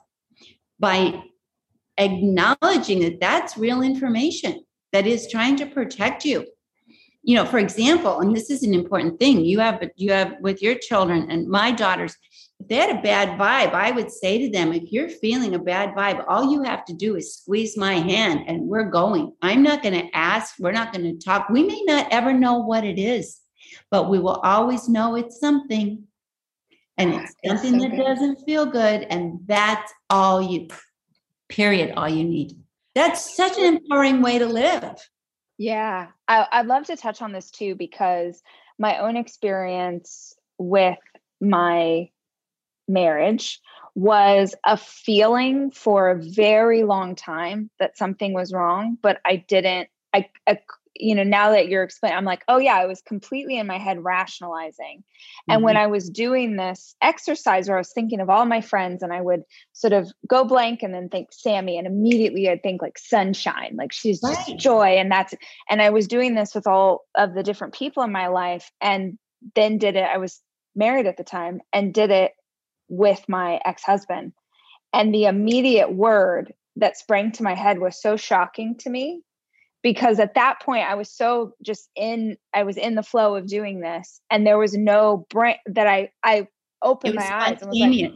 [SPEAKER 1] by acknowledging that that's real information that is trying to protect you. You know, for example, and this is an important thing, you have, you have with your children and my daughters, if they had a bad vibe, I would say to them, if you're feeling a bad vibe, all you have to do is squeeze my hand and we're going. I'm not going to ask. We're not going to talk. We may not ever know what it is, but we will always know it's something. And it's something it's so that good. Doesn't feel good. And that's all you, period, all you need. That's such an empowering way to live.
[SPEAKER 2] Yeah. I, I'd love to touch on this too, because my own experience with my marriage was a feeling for a very long time that something was wrong, but I didn't, I, I you know, now that you're explaining, I'm like, oh yeah, I was completely in my head rationalizing. Mm-hmm. And when I was doing this exercise where I was thinking of all my friends and I would sort of go blank and then think Sammy, and immediately I'd think like sunshine, like she's right. just joy. And that's, and I was doing this with all of the different people in my life, and then did it. I was married at the time and did it with my ex-husband. And the immediate word that sprang to my head was so shocking to me, because at that point I was so just in, I was in the flow of doing this, and there was no brain that I, I opened my eyes and was like,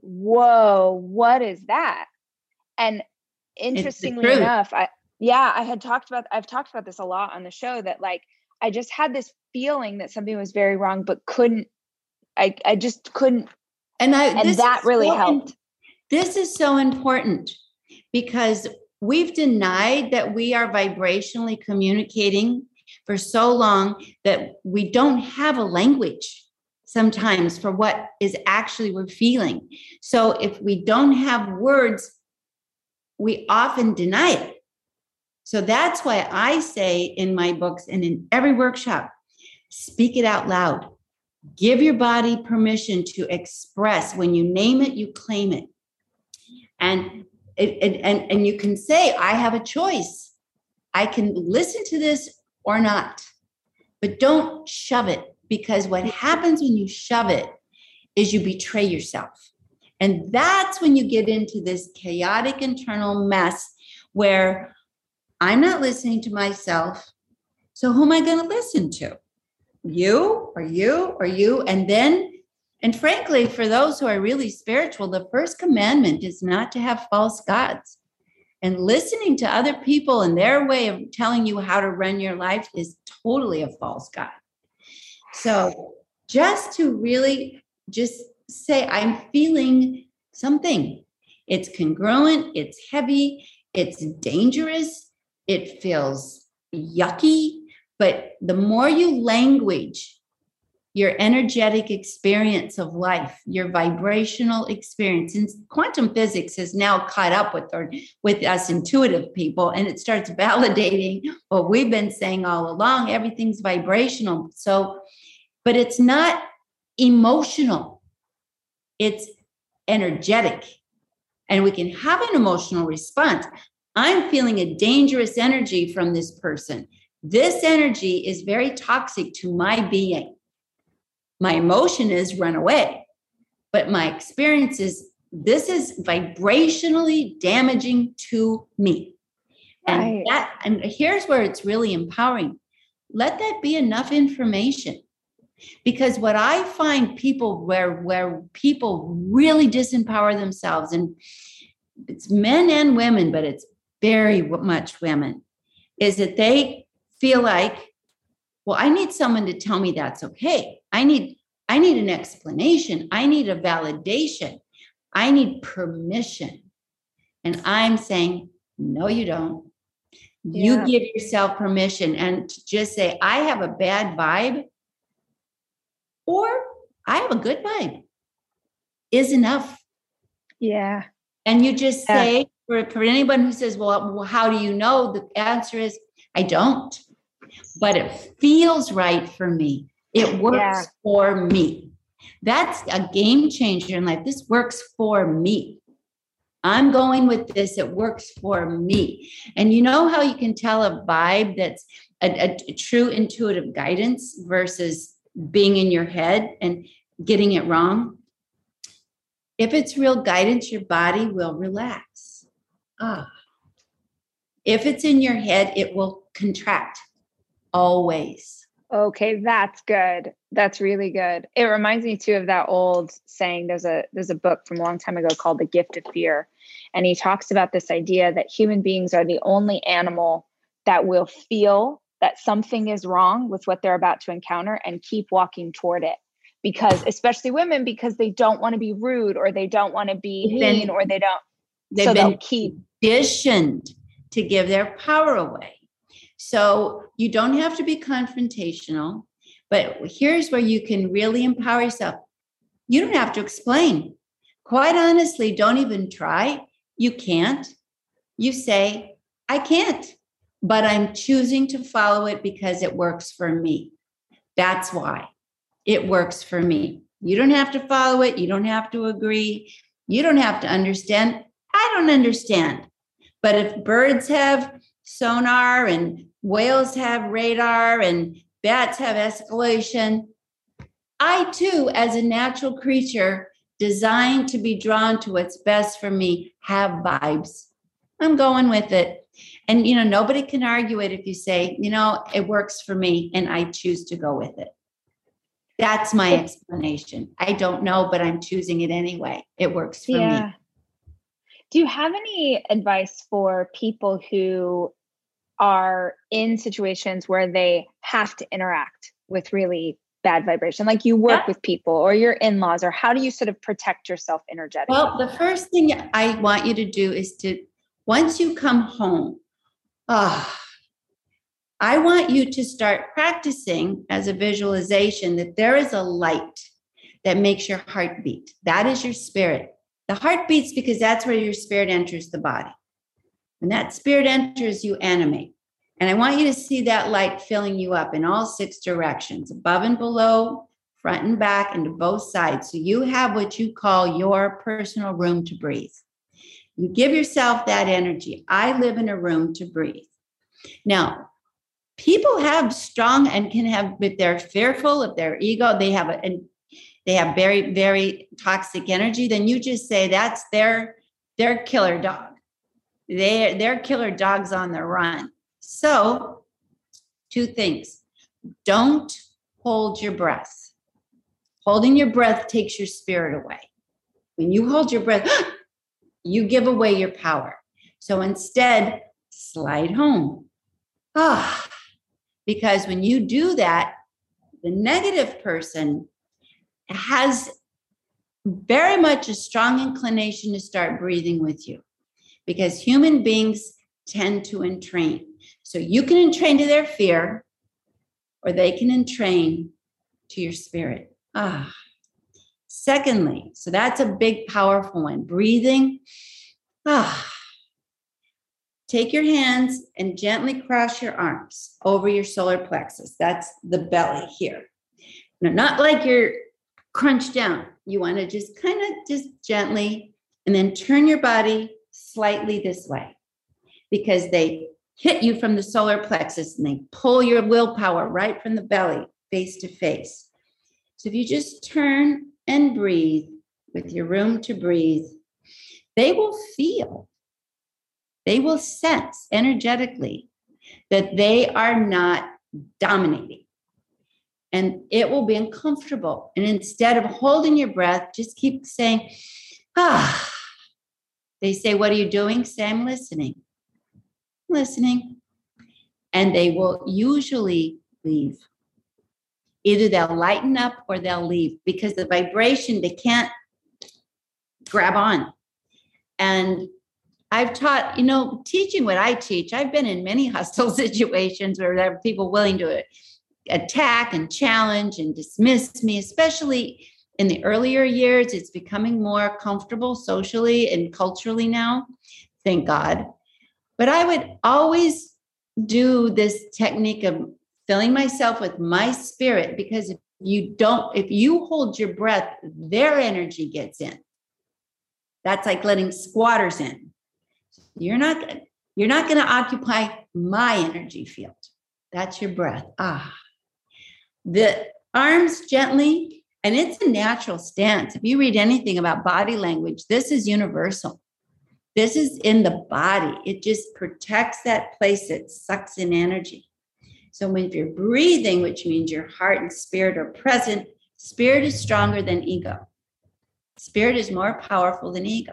[SPEAKER 2] whoa, what is that? And interestingly enough, I, yeah, I had talked about, I've talked about this a lot on the show, that like, I just had this feeling that something was very wrong, but couldn't, I, I just couldn't.
[SPEAKER 1] And I,
[SPEAKER 2] and that really
[SPEAKER 1] so
[SPEAKER 2] helped.
[SPEAKER 1] In, this is so important, because we've denied that we are vibrationally communicating for so long that we don't have a language sometimes for what is actually we're feeling. So if we don't have words, we often deny it. So that's why I say in my books and in every workshop, speak it out loud. Give your body permission to express. When you name it, you claim it. And, it, it, and, and you can say, I have a choice. I can listen to this or not. But don't shove it, because what happens when you shove it is you betray yourself. And that's when you get into this chaotic internal mess where I'm not listening to myself. So who am I going to listen to? You or you or you? And then, and frankly, for those who are really spiritual, the first commandment is not to have false gods. And listening to other people and their way of telling you how to run your life is totally a false god. So just to really just say, I'm feeling something. It's congruent, it's heavy, it's dangerous, it feels yucky. But the more you language your energetic experience of life, your vibrational experience, and quantum physics has now caught up with, our, with us intuitive people, and it starts validating what we've been saying all along. Everything's vibrational. So, but it's not emotional. It's energetic. And we can have an emotional response. I'm feeling a dangerous energy from this person. This energy is very toxic to my being. My emotion is run away, but my experience is this is vibrationally damaging to me. And
[SPEAKER 2] Right.
[SPEAKER 1] that, and here's where it's really empowering. Let that be enough information. Because what I find people where, where people really disempower themselves, and it's men and women, but it's very much women, is that they feel like, well, I need someone to tell me that's okay. I need, I need an explanation. I need a validation. I need permission. And I'm saying, no, you don't. You
[SPEAKER 2] Yeah.
[SPEAKER 1] give yourself permission and to just say, I have a bad vibe or I have a good vibe is enough.
[SPEAKER 2] Yeah.
[SPEAKER 1] And you just
[SPEAKER 2] Yeah.
[SPEAKER 1] say, for, for anyone who says, well, well, how do you know? The answer is, I don't. But it feels right for me. It works
[SPEAKER 2] Yeah.
[SPEAKER 1] for me. That's a game changer in life. This works for me. I'm going with this. It works for me. And you know how you can tell a vibe that's a, a, a true intuitive guidance versus being in your head and getting it wrong? If it's real guidance, your body will relax. Ah. If it's in your head, it will contract. Always.
[SPEAKER 2] Okay, that's good. That's really good. It reminds me too of that old saying. There's a there's a book from a long time ago called The Gift of Fear. And he talks about this idea that human beings are the only animal that will feel that something is wrong with what they're about to encounter and keep walking toward it. Because especially women, because they don't want to be rude or they don't want to be
[SPEAKER 1] They've been-
[SPEAKER 2] mean or they don't.
[SPEAKER 1] They've
[SPEAKER 2] So
[SPEAKER 1] been
[SPEAKER 2] they'll keep.
[SPEAKER 1] conditioned to give their power away. So you don't have to be confrontational, but here's where you can really empower yourself. You don't have to explain. Quite honestly, don't even try. You can't. You say, I can't, but I'm choosing to follow it because it works for me. That's why it works for me. You don't have to follow it. You don't have to agree. You don't have to understand. I don't understand. But if birds have sonar and whales have radar and bats have escalation, I too, as a natural creature designed to be drawn to what's best for me, have vibes. I'm going with it. And, you know, nobody can argue it if you say, you know, it works for me and I choose to go with it. That's my explanation. I don't know, but I'm choosing it anyway. It works for
[SPEAKER 2] Yeah.
[SPEAKER 1] me.
[SPEAKER 2] Do you have any advice for people who are in situations where they have to interact with really bad vibration? Like you work
[SPEAKER 1] Yeah.
[SPEAKER 2] with people or your in-laws, or how do you sort of protect yourself energetically?
[SPEAKER 1] Well, the first thing I want you to do is to once you come home, ah, I want you to start practicing as a visualization that there is a light that makes your heart beat. That is your spirit. The heart beats because that's where your spirit enters the body. When that spirit enters, you animate. And I want you to see that light filling you up in all six directions, above and below, front and back, and to both sides. So you have what you call your personal room to breathe. You give yourself that energy. I live in a room to breathe. Now, people have strong and can have, if they're fearful, if they're ego, they have a, and they have very, very toxic energy, then you just say that's their, their killer dog. They, they're killer dogs on the run. So two things. Don't hold your breath. Holding your breath takes your spirit away. When you hold your breath, you give away your power. So instead, slide home. Ah, because when you do that, the negative person has very much a strong inclination to start breathing with you, because human beings tend to entrain. So you can entrain to their fear, or they can entrain to your spirit. Ah. Secondly, so that's a big, powerful one. Breathing. Ah. Take your hands and gently cross your arms over your solar plexus. That's the belly here. Now, not like you're crunched down. You want to just kind of just gently, and then turn your body slightly this way, because they hit you from the solar plexus and they pull your willpower right from the belly, face to face. So if you just turn and breathe with your room to breathe, they will feel, they will sense energetically that they are not dominating. And it will be uncomfortable. And instead of holding your breath, just keep saying, ah. They say, what are you doing? Say, I'm listening. Listening. And they will usually leave. Either they'll lighten up or they'll leave, because the vibration, they can't grab on. And I've taught, you know, teaching what I teach, I've been in many hostile situations where there are people willing to attack and challenge and dismiss me, especially in the earlier years. It's becoming more comfortable socially and culturally now, thank God. But I would always do this technique of filling myself with my spirit, because if you don't, if you hold your breath, their energy gets in. That's like letting squatters in. You're not, you're not going to occupy my energy field. That's your breath. Ah. The arms gently, and it's a natural stance. If you read anything about body language, this is universal. This is in the body. It just protects that place. It sucks in energy. So when you're breathing, which means your heart and spirit are present, spirit is stronger than ego. Spirit is more powerful than ego.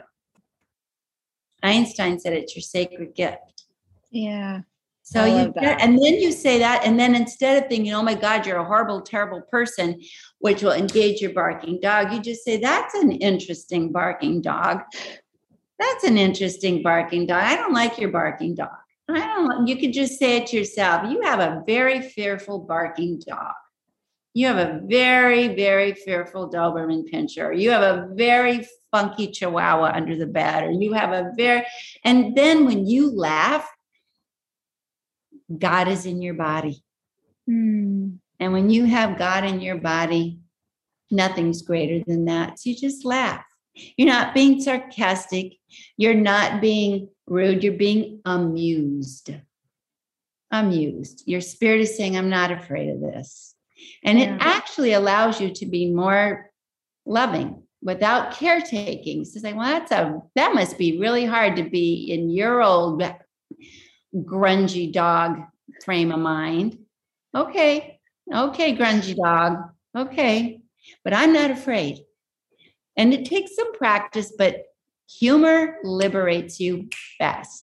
[SPEAKER 1] Einstein said it's your sacred gift.
[SPEAKER 2] Yeah.
[SPEAKER 1] So you get, and then you say that, and then instead of thinking, oh my God, you're a horrible, terrible person, which will engage your barking dog, you just say, that's an interesting barking dog. That's an interesting barking dog. I don't like your barking dog. I don't, you could just say it to yourself. You have a very fearful barking dog. You have a very, very fearful Doberman Pinscher. You have a very funky Chihuahua under the bed, or you have a very, and then when you laugh, God is in your body.
[SPEAKER 2] Mm.
[SPEAKER 1] And when you have God in your body, nothing's greater than that. So you just laugh. You're not being sarcastic. You're not being rude. You're being amused. Amused. Your spirit is saying, I'm not afraid of this. And yeah. It actually allows you to be more loving without caretaking. So say, well, that's a, that must be really hard to be in your old grungy dog frame of mind. Okay. Okay, grungy dog. Okay. But I'm not afraid. And it takes some practice, but humor liberates you best.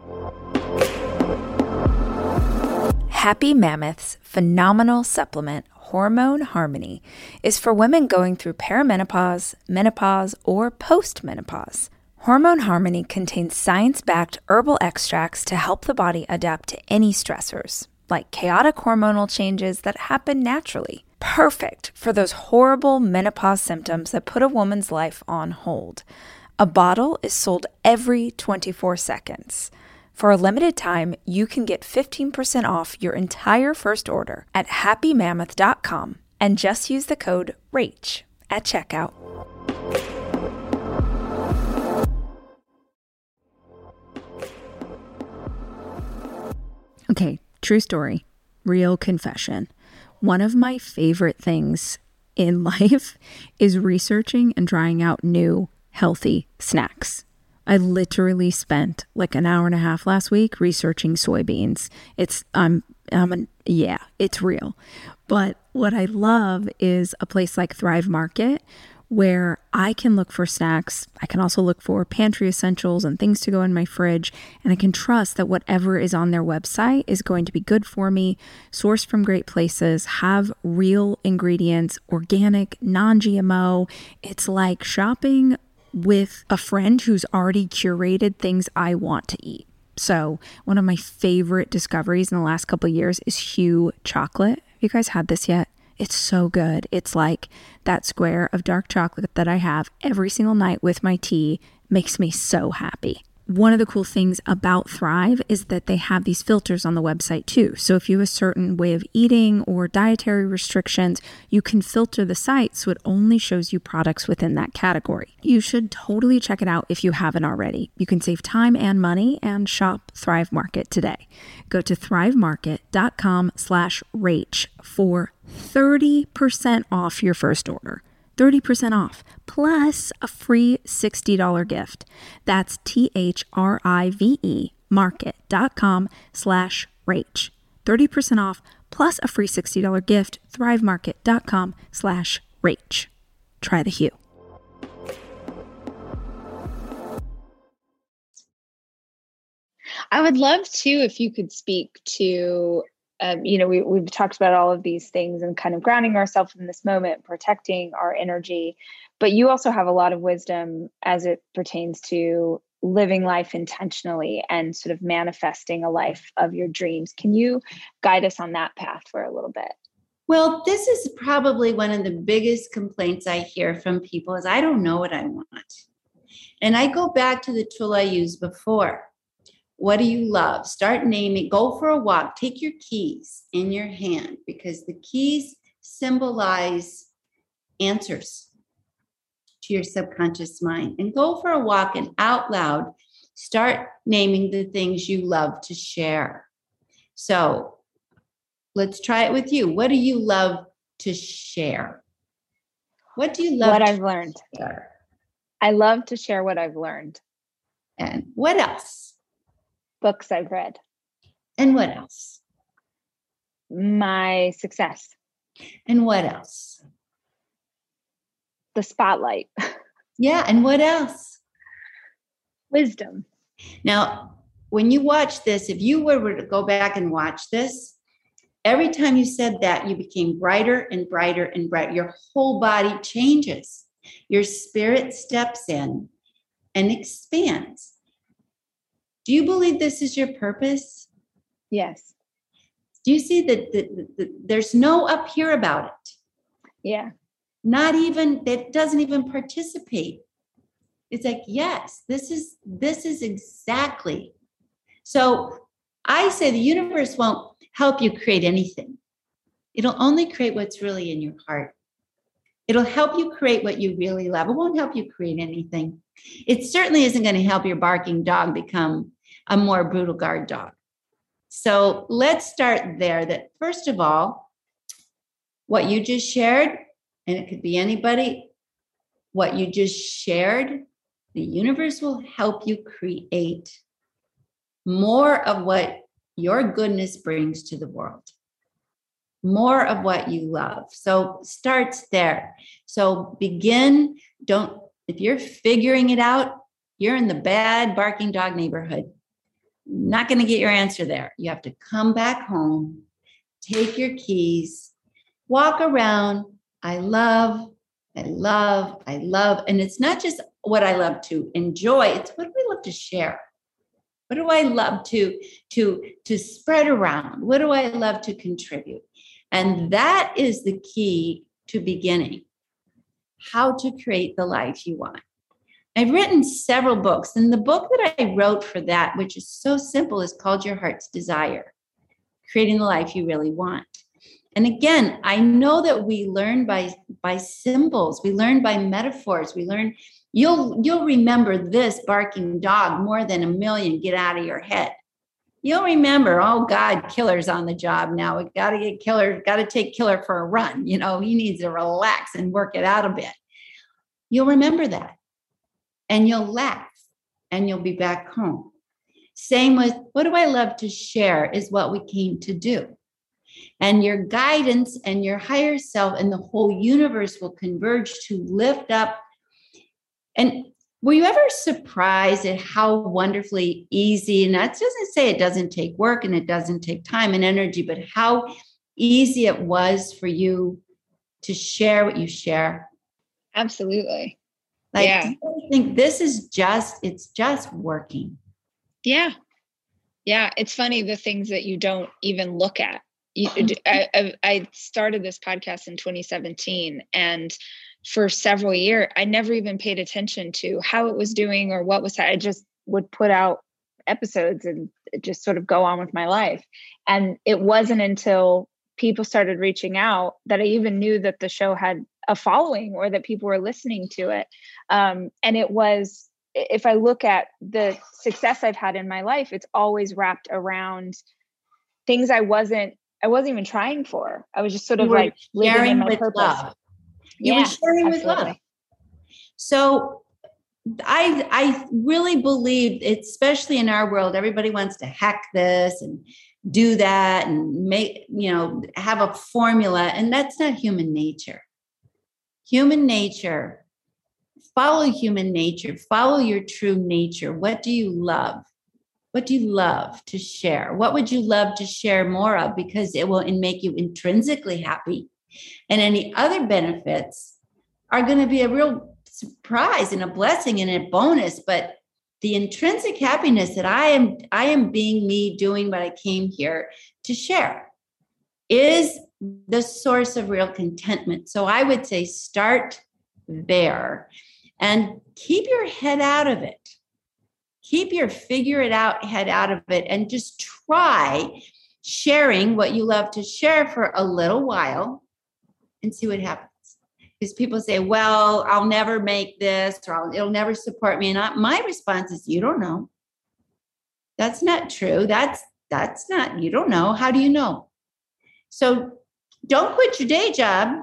[SPEAKER 3] Happy Mammoth's phenomenal supplement, Hormone Harmony, is for women going through perimenopause, menopause, or postmenopause. Hormone Harmony contains science-backed herbal extracts to help the body adapt to any stressors, like chaotic hormonal changes that happen naturally. Perfect for those horrible menopause symptoms that put a woman's life on hold. A bottle is sold every twenty-four seconds. For a limited time, you can get fifteen percent off your entire first order at happy mammoth dot com and just use the code R A C H at checkout. Okay, true story, real confession. One of my favorite things in life is researching and trying out new healthy snacks. I literally spent like an hour and a half last week researching soybeans. It's, I'm, I'm an, yeah, it's real. But what I love is a place like Thrive Market, where I can look for snacks. I can also look for pantry essentials and things to go in my fridge. And I can trust that whatever is on their website is going to be good for me, sourced from great places, have real ingredients, organic, non-G M O. It's like shopping with a friend who's already curated things I want to eat. So one of my favorite discoveries in the last couple of years is Hu chocolate. Have you guys had this yet? It's so good. It's like that square of dark chocolate that I have every single night with my tea. Makes me so happy. One of the cool things about Thrive is that they have these filters on the website too. So if you have a certain way of eating or dietary restrictions, you can filter the site so it only shows you products within that category. You should totally check it out if you haven't already. You can save time and money and shop Thrive Market today. Go to thrive market dot com slash rach for thirty percent off your first order. thirty percent off, plus a free sixty dollars gift. That's T-H-R-I-V-E market.com slash rach. thirty percent off, plus a free sixty dollars gift, thrivemarket.com slash rach. Try the Hu.
[SPEAKER 2] I would love to, if you could speak to Um, you know, we, we've talked about all of these things and kind of grounding ourselves in this moment, protecting our energy. But you also have a lot of wisdom as it pertains to living life intentionally and sort of manifesting a life of your dreams. Can you guide us on that path for a little bit?
[SPEAKER 1] Well, this is probably one of the biggest complaints I hear from people is I don't know what I want. And I go back to the tool I used before. What do you love? Start naming, go for a walk, take your keys in your hand because the keys symbolize answers to your subconscious mind. And go for a walk and out loud, start naming the things you love to share. So let's try it with you. What do you love to share? What do you love
[SPEAKER 2] what
[SPEAKER 1] to
[SPEAKER 2] I've learned.
[SPEAKER 1] share?
[SPEAKER 2] I love to share what I've learned.
[SPEAKER 1] And what else?
[SPEAKER 2] Books I've read.
[SPEAKER 1] And what else?
[SPEAKER 2] My success.
[SPEAKER 1] And what else?
[SPEAKER 2] The spotlight.
[SPEAKER 1] Yeah, and what else?
[SPEAKER 2] Wisdom.
[SPEAKER 1] Now, when you watch this, if you were to go back and watch this, every time you said that, you became brighter and brighter and brighter. Your whole body changes. Your spirit steps in and expands. Do you believe this is your purpose?
[SPEAKER 2] Yes.
[SPEAKER 1] Do you see that the, the, the, there's no up here about it?
[SPEAKER 2] Yeah.
[SPEAKER 1] Not even, that doesn't even participate. It's like, yes, this is, this is exactly. So I say the universe won't help you create anything. It'll only create what's really in your heart. It'll help you create what you really love. It won't help you create anything. It certainly isn't going to help your barking dog become a more brutal guard dog. So let's start there. That first of all, what you just shared, and it could be anybody, what you just shared, the universe will help you create more of what your goodness brings to the world. More of what you love. So starts there. So begin, don't, if you're figuring it out, you're in the bad barking dog neighborhood. Not going to get your answer there. You have to come back home, take your keys, walk around. I love, I love, I love. And it's not just what I love to enjoy. It's what do I love to share? What do I love to, to, to spread around? What do I love to contribute? And that is the key to beginning. How to create the life you want. I've written several books, and the book that I wrote for that, which is so simple, is called Your Heart's Desire, Creating the Life You Really Want. And again, I know that we learn by, by symbols, we learn by metaphors, we learn, you'll, you'll remember this barking dog more than a million get out of your head. You'll remember, oh God, Killer's on the job now. We got to get Killer, got to take Killer for a run. You know, he needs to relax and work it out a bit. You'll remember that. And you'll laugh and you'll be back home. Same with what do I love to share is what we came to do. And your guidance and your higher self and the whole universe will converge to lift up. And were you ever surprised at how wonderfully easy, and that doesn't say it doesn't take work and it doesn't take time and energy, but how easy it was for you to share what you share?
[SPEAKER 2] Absolutely.
[SPEAKER 1] Like,
[SPEAKER 2] yeah.
[SPEAKER 1] I think this is just, it's just working.
[SPEAKER 2] Yeah. Yeah. It's funny, the things that you don't even look at. You, I, I started this podcast in twenty seventeen, and for several years, I never even paid attention to how it was doing or what was, I just would put out episodes and just sort of go on with my life. And it wasn't until people started reaching out that I even knew that the show had a following or that people were listening to it. Um, and it was, if I look at the success I've had in my life, it's always wrapped around things I wasn't, I wasn't even trying for. I was just sort of like living in my purpose.
[SPEAKER 1] Love. You
[SPEAKER 2] yeah,
[SPEAKER 1] were sharing
[SPEAKER 2] absolutely.
[SPEAKER 1] with love. So I, I really believe, especially in our world, everybody wants to hack this and do that and make, you know, have a formula. And that's not human nature. Human nature, follow human nature, follow your true nature. What do you love? What do you love to share? What would you love to share more of? Because it will make you intrinsically happy. And any other benefits are going to be a real surprise and a blessing and a bonus. But the intrinsic happiness that I am, I am being me, doing what I came here to share, is the source of real contentment. So I would say start there and keep your head out of it. Keep your figure it out head out of it and just try sharing what you love to share for a little while and see what happens. Because people say, well, I'll never make this, or I'll, it'll never support me. And I, my response is, you don't know. That's not true. That's, that's not, you don't know. How do you know? So don't quit your day job,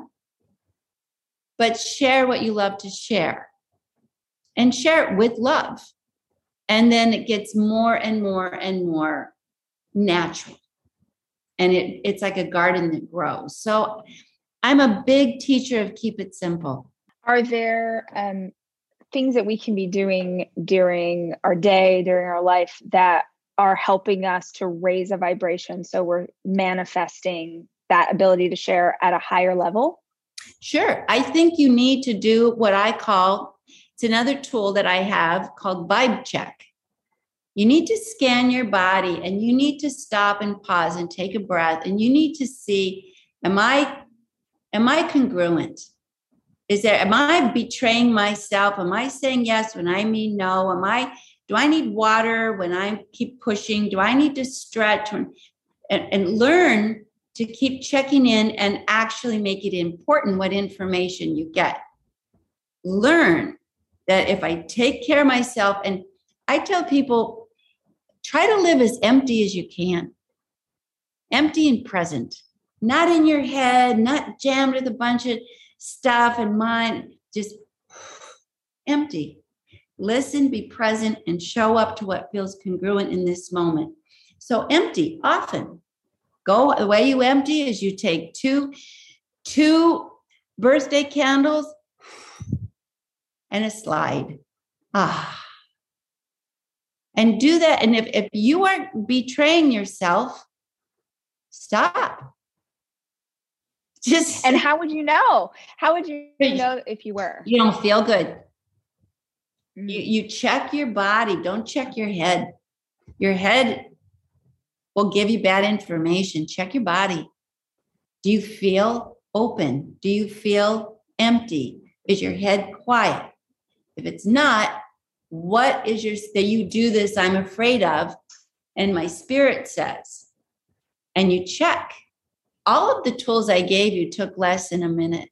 [SPEAKER 1] but share what you love to share and share it with love. And then it gets more and more and more natural. And it, it's like a garden that grows. So I'm a big teacher of keep it simple.
[SPEAKER 2] Are there um, things that we can be doing during our day, during our life, that are helping us to raise a vibration so we're manifesting that ability to share at a higher level?
[SPEAKER 1] Sure. I think you need to do what I call, it's another tool that I have called Vibe Check. You need to scan your body and you need to stop and pause and take a breath. And you need to see, am I, am I congruent? Is there, am I betraying myself? Am I saying yes when I mean no? Am I, do I need water when I keep pushing? Do I need to stretch? When, and, and learn to keep checking in and actually make it important what information you get. Learn that if I take care of myself, and I tell people, try to live as empty as you can. Empty and present. Not in your head, not jammed with a bunch of stuff and mind, just empty. Listen, be present, and show up to what feels congruent in this moment. So empty, often. Go, the way you empty is you take two, two birthday candles and a slide. Ah. And do that. And if, if you aren't betraying yourself, stop. Just
[SPEAKER 2] and how would you know? How would you know if you were?
[SPEAKER 1] You don't feel good. Mm. You, you check your body. Don't check your head. Your head will give you bad information. Check your body. Do you feel open? Do you feel empty? Is your head quiet? If it's not, what is your, that you do this, I'm afraid of, and my spirit says, and you check. All of the tools I gave you took less than a minute,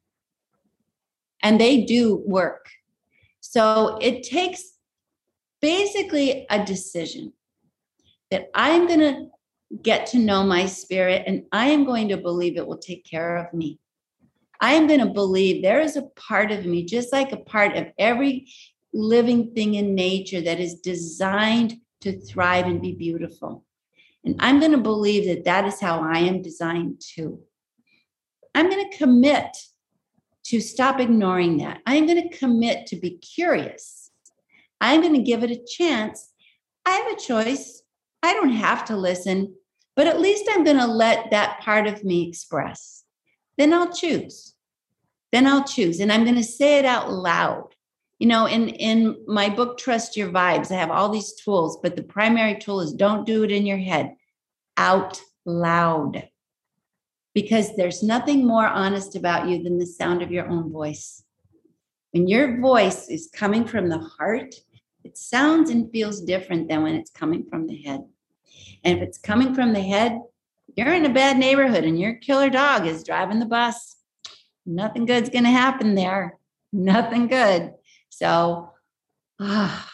[SPEAKER 1] and they do work. So it takes basically a decision that I'm going to get to know my spirit, and I am going to believe it will take care of me. I am going to believe there is a part of me, just like a part of every living thing in nature, that is designed to thrive and be beautiful. And I'm going to believe that that is how I am designed too. I'm going to commit to stop ignoring that. I'm going to commit to be curious. I'm going to give it a chance. I have a choice. I don't have to listen, but at least I'm going to let that part of me express. Then I'll choose. Then I'll choose. And I'm going to say it out loud. You know, in, in my book, Trust Your Vibes, I have all these tools, but the primary tool is don't do it in your head, out loud. Because there's nothing more honest about you than the sound of your own voice. When your voice is coming from the heart, it sounds and feels different than when it's coming from the head. And if it's coming from the head, you're in a bad neighborhood and your killer dog is driving the bus. Nothing good's going to happen there. Nothing good. So, ah,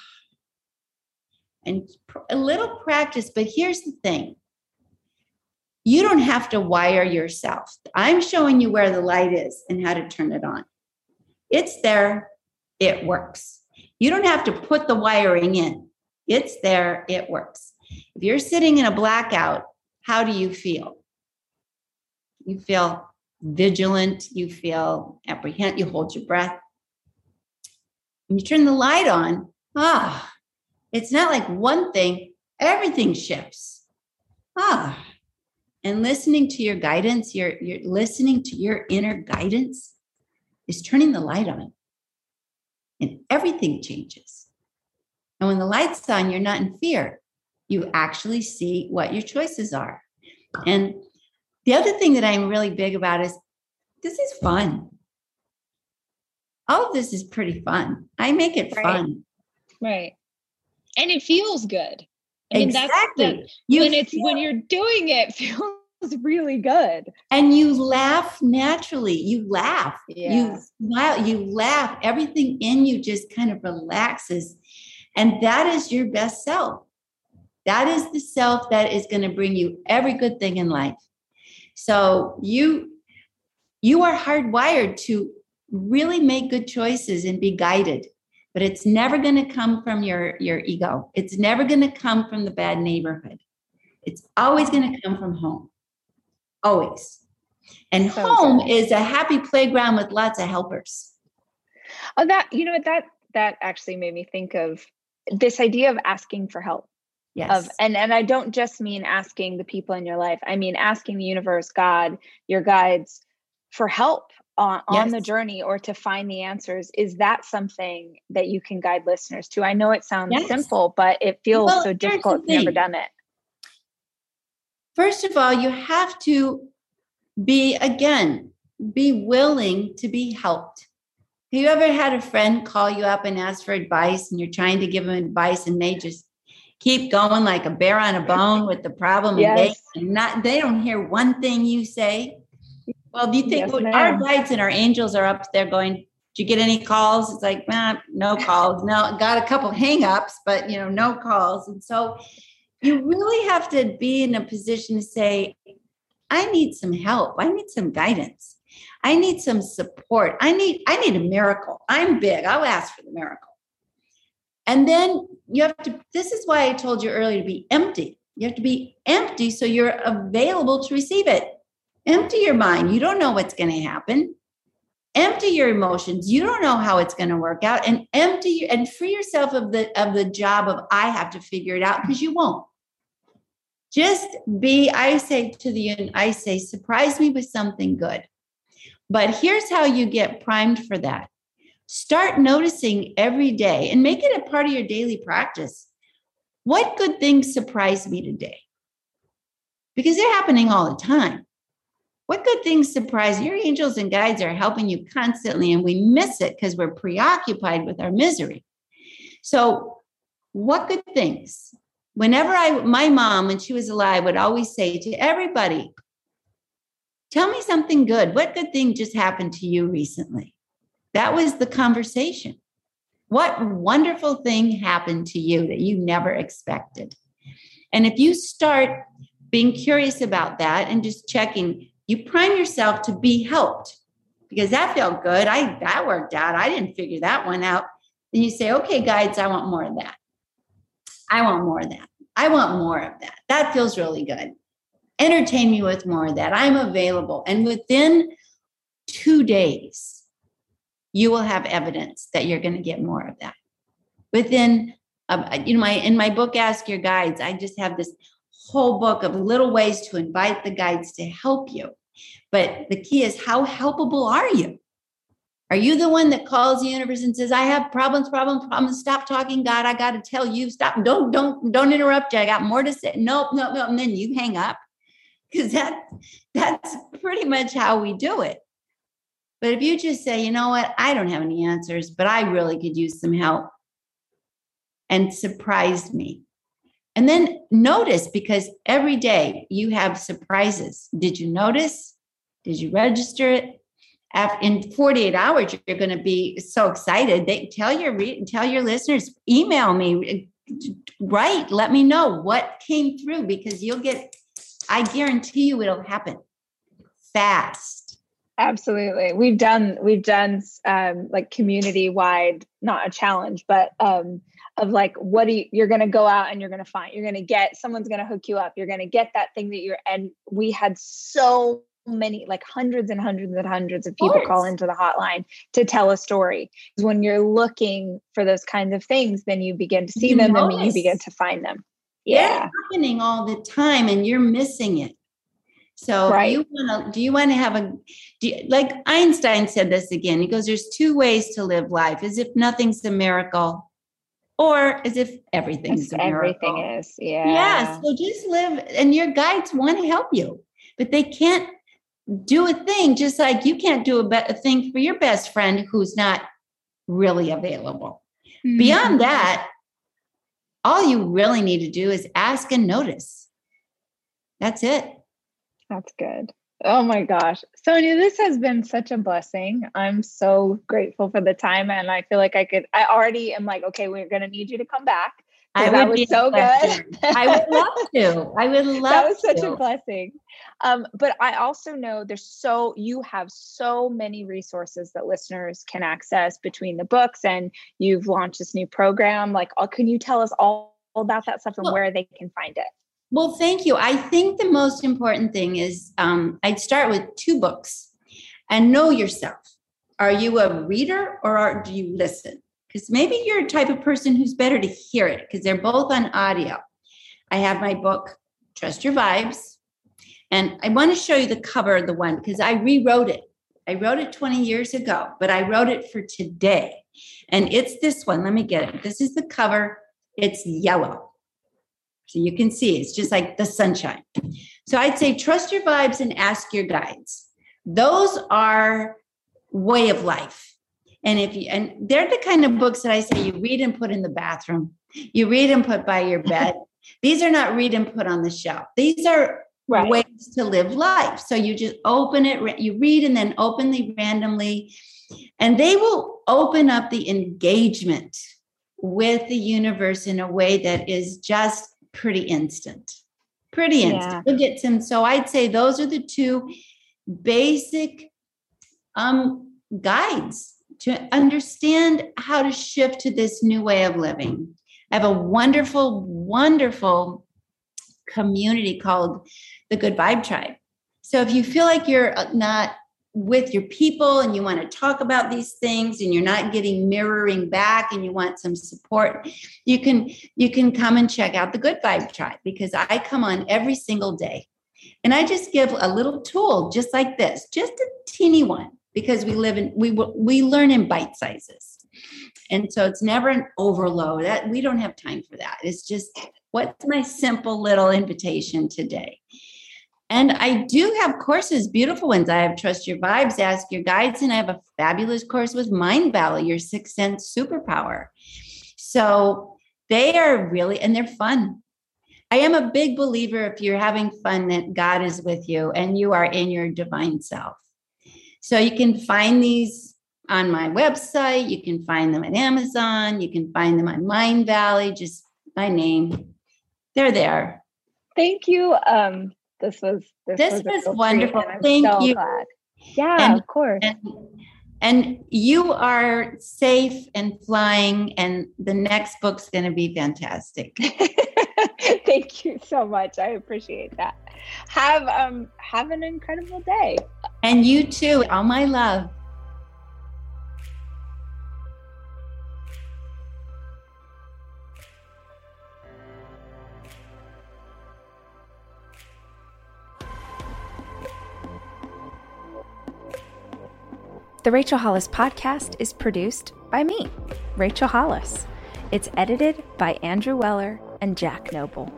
[SPEAKER 1] and a little practice, but here's the thing. You don't have to wire yourself. I'm showing you where the light is and how to turn it on. It's there. It works. You don't have to put the wiring in. It's there. It works. If you're sitting in a blackout, how do you feel? You feel vigilant. You feel apprehensive. You hold your breath. When you turn the light on, ah, it's not like one thing. Everything shifts. Ah. And listening to your guidance, you're, you're listening to your inner guidance is turning the light on. And everything changes. And when the light's on, you're not in fear. You actually see what your choices are. And the other thing that I'm really big about is this is fun. All of this is pretty fun. I make it
[SPEAKER 2] right.
[SPEAKER 1] fun.
[SPEAKER 2] Right. And it feels good. I mean,
[SPEAKER 1] exactly.
[SPEAKER 2] That's the, when it's feel, when you're doing it, it feels really good.
[SPEAKER 1] And you laugh naturally. You laugh.
[SPEAKER 2] Yeah.
[SPEAKER 1] You smile. You laugh. Everything in you just kind of relaxes. And that is your best self. That is the self that is going to bring you every good thing in life. So you, you are hardwired to really make good choices and be guided. But it's never going to come from your, your ego. It's never going to come from the bad neighborhood. It's always going to come from home. Always. And so home good. Is a happy playground with lots of helpers.
[SPEAKER 2] Oh, that, you know, that, that actually made me think of this idea of asking for help.
[SPEAKER 1] Yes.
[SPEAKER 2] Of, and, and I don't just mean asking the people in your life. I mean, asking the universe, God, your guides for help. On, yes. on the journey or to find the answers. Is that something that you can guide listeners to? I know it sounds yes. simple, but it feels well, so difficult if you've never done it.
[SPEAKER 1] First of all, you have to be, again, be willing to be helped. Have you ever had a friend call you up and ask for advice and you're trying to give them advice and they just keep going like a bear on a bone with the problem
[SPEAKER 2] yes.
[SPEAKER 1] and they, not, they don't hear one thing you say? Well, do you think
[SPEAKER 2] yes,
[SPEAKER 1] our guides and our angels are up there going, did you get any calls? It's like, nah, no calls. No, got a couple hangups, but, you know, no calls. And so you really have to be in a position to say, I need some help. I need some guidance. I need some support. I need, I need a miracle. I'm big. I'll ask for the miracle. And then you have to, this is why I told you earlier to be empty. You have to be empty so you're available to receive it. Empty your mind. You don't know what's going to happen. Empty your emotions. You don't know how it's going to work out. And empty and free yourself of the of the job of I have to figure it out, because you won't. Just be, I say to the, I say, surprise me with something good. But here's how you get primed for that. Start noticing every day and make it a part of your daily practice. What good things surprised me today? Because they're happening all the time. What good things surprise you? Your angels and guides are helping you constantly, and we miss it because we're preoccupied with our misery. So what good things? Whenever I, my mom, when she was alive, would always say to everybody, tell me something good. What good thing just happened to you recently? That was the conversation. What wonderful thing happened to you that you never expected? And if you start being curious about that and just checking, you prime yourself to be helped, because that felt good. I that worked out. I didn't figure that one out. Then you say, okay, guides, I want more of that. I want more of that. I want more of that. That feels really good. Entertain me with more of that. I'm available. And within two days, you will have evidence that you're going to get more of that. Within, uh, you know, my in my book, Ask Your Guides, I just have this whole book of little ways to invite the guides to help you. But the key is, how helpable are you? Are you the one that calls the universe and says, I have problems, problems, problems. Stop talking, God. I got to tell you, stop. Don't, don't, don't interrupt you. I got more to say. Nope, nope, nope. And then you hang up, because that, that's pretty much how we do it. But if you just say, you know what, I don't have any answers, but I really could use some help, and surprise me. And then notice, because every day you have surprises. Did you notice? Did you register it? In forty-eight hours, you're going to be so excited. They tell your tell your listeners, email me, write, let me know what came through, because you'll get, I guarantee you it'll happen fast.
[SPEAKER 2] Absolutely. We've done, we've done um, like community wide, not a challenge, but um, of like, what do you, you're going to go out and you're going to find, you're going to get, someone's going to hook you up. You're going to get that thing that you're, and we had so many, like hundreds and hundreds and hundreds of people call into the hotline to tell a story. When you're looking for those kinds of things, then you begin to see you them notice. And then you begin to find them. Yeah.
[SPEAKER 1] It's happening all the time and you're missing it. So right. do you want to, do you want to have a, do you, like Einstein said this again, he goes, there's two ways to live life, as if nothing's a miracle, or as if everything's a miracle.
[SPEAKER 2] Everything is. Yeah.
[SPEAKER 1] Yeah. So just live, and your guides want to help you, but they can't do a thing, just like you can't do a, be- a thing for your best friend who's not really available. Mm-hmm. Beyond that, all you really need to do is ask and notice. That's it.
[SPEAKER 2] That's good. Oh my gosh. Sonia, this has been such a blessing. I'm so grateful for the time. And I feel like I could, I already am like, okay, we're going to need you to come back.
[SPEAKER 1] I
[SPEAKER 2] that was so good.
[SPEAKER 1] I would love to. I would love to.
[SPEAKER 2] That was such to. a blessing. Um, but I also know there's so, you have so many resources that listeners can access between the books, and you've launched this new program. Like, uh, can you tell us all about that stuff and well, where they can find it?
[SPEAKER 1] Well, thank you. I think the most important thing is um, I'd start with two books and know yourself. Are you a reader or are, do you listen? Because maybe you're a type of person who's better to hear it, because they're both on audio. I have my book, Trust Your Vibes. And I want to show you the cover of the one, because I rewrote it. I wrote it twenty years ago, but I wrote it for today. And it's this one. Let me get it. This is the cover. It's yellow. So you can see it's just like the sunshine. So I'd say trust your vibes and ask your guides. Those are way of life. And if you, and they're the kind of books that I say you read and put in the bathroom. You read and put by your bed. These are not read and put on the shelf. These are right. ways to live life. So you just open it, you read and then openly, randomly, and they will open up the engagement with the universe in a way that is just pretty instant, pretty instant. Yeah. You'll get some. So I'd say those are the two basic um, guides to understand how to shift to this new way of living. I have a wonderful, wonderful community called the Good Vibe Tribe. So if you feel like you're not with your people and you want to talk about these things and you're not getting mirroring back and you want some support, you can you can come and check out the Good Vibe Tribe, because I come on every single day and I just give a little tool just like this, just a teeny one. because we live in, we we learn in bite sizes. And so it's never an overload. That we don't have time for that. It's just, what's my simple little invitation today? And I do have courses, beautiful ones. I have Trust Your Vibes, Ask Your Guides, and I have a fabulous course with Mind Valley, Your Sixth Sense Superpower. So they are really, and they're fun. I am a big believer, if you're having fun, that God is with you and you are in your divine self. So you can find these on my website. You can find them at Amazon. You can find them on Mind Valley, just my name. They're there.
[SPEAKER 2] Thank you. Um, this was this,
[SPEAKER 1] this
[SPEAKER 2] was,
[SPEAKER 1] was wonderful. Thank
[SPEAKER 2] so
[SPEAKER 1] you.
[SPEAKER 2] Glad. Yeah,
[SPEAKER 1] and,
[SPEAKER 2] of course.
[SPEAKER 1] And, and you are safe and flying, and the next book's going to be fantastic.
[SPEAKER 2] Thank you so much. I appreciate that. Have um have an incredible day.
[SPEAKER 1] And you too. All my love.
[SPEAKER 3] The Rachel Hollis Podcast is produced by me, Rachel Hollis. It's edited by Andrew Weller and Jack Noble.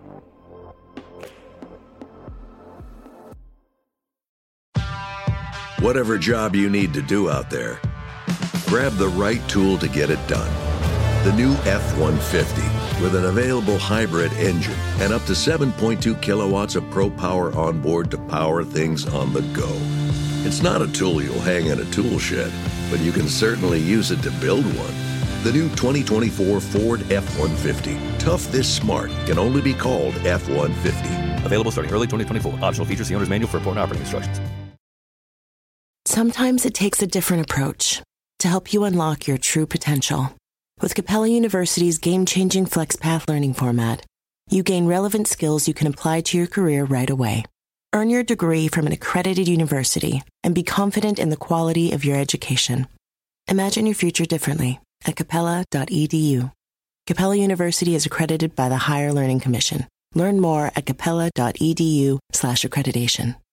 [SPEAKER 4] Whatever job you need to do out there, grab the right tool to get it done. The new F one fifty with an available hybrid engine and up to seven point two kilowatts of Pro Power on board to power things on the go. It's not a tool you'll hang in a tool shed, but you can certainly use it to build one. The new twenty twenty-four Ford F one fifty. Tough this smart can only be called F one fifty.
[SPEAKER 5] Available starting early twenty twenty-four. Optional features, the owner's manual for important operating instructions.
[SPEAKER 6] Sometimes it takes a different approach to help you unlock your true potential. With Capella University's game-changing FlexPath learning format, you gain relevant skills you can apply to your career right away. Earn your degree from an accredited university and be confident in the quality of your education. Imagine your future differently at capella dot e d u. Capella University is accredited by the Higher Learning Commission. Learn more at capella dot e d u slash accreditation.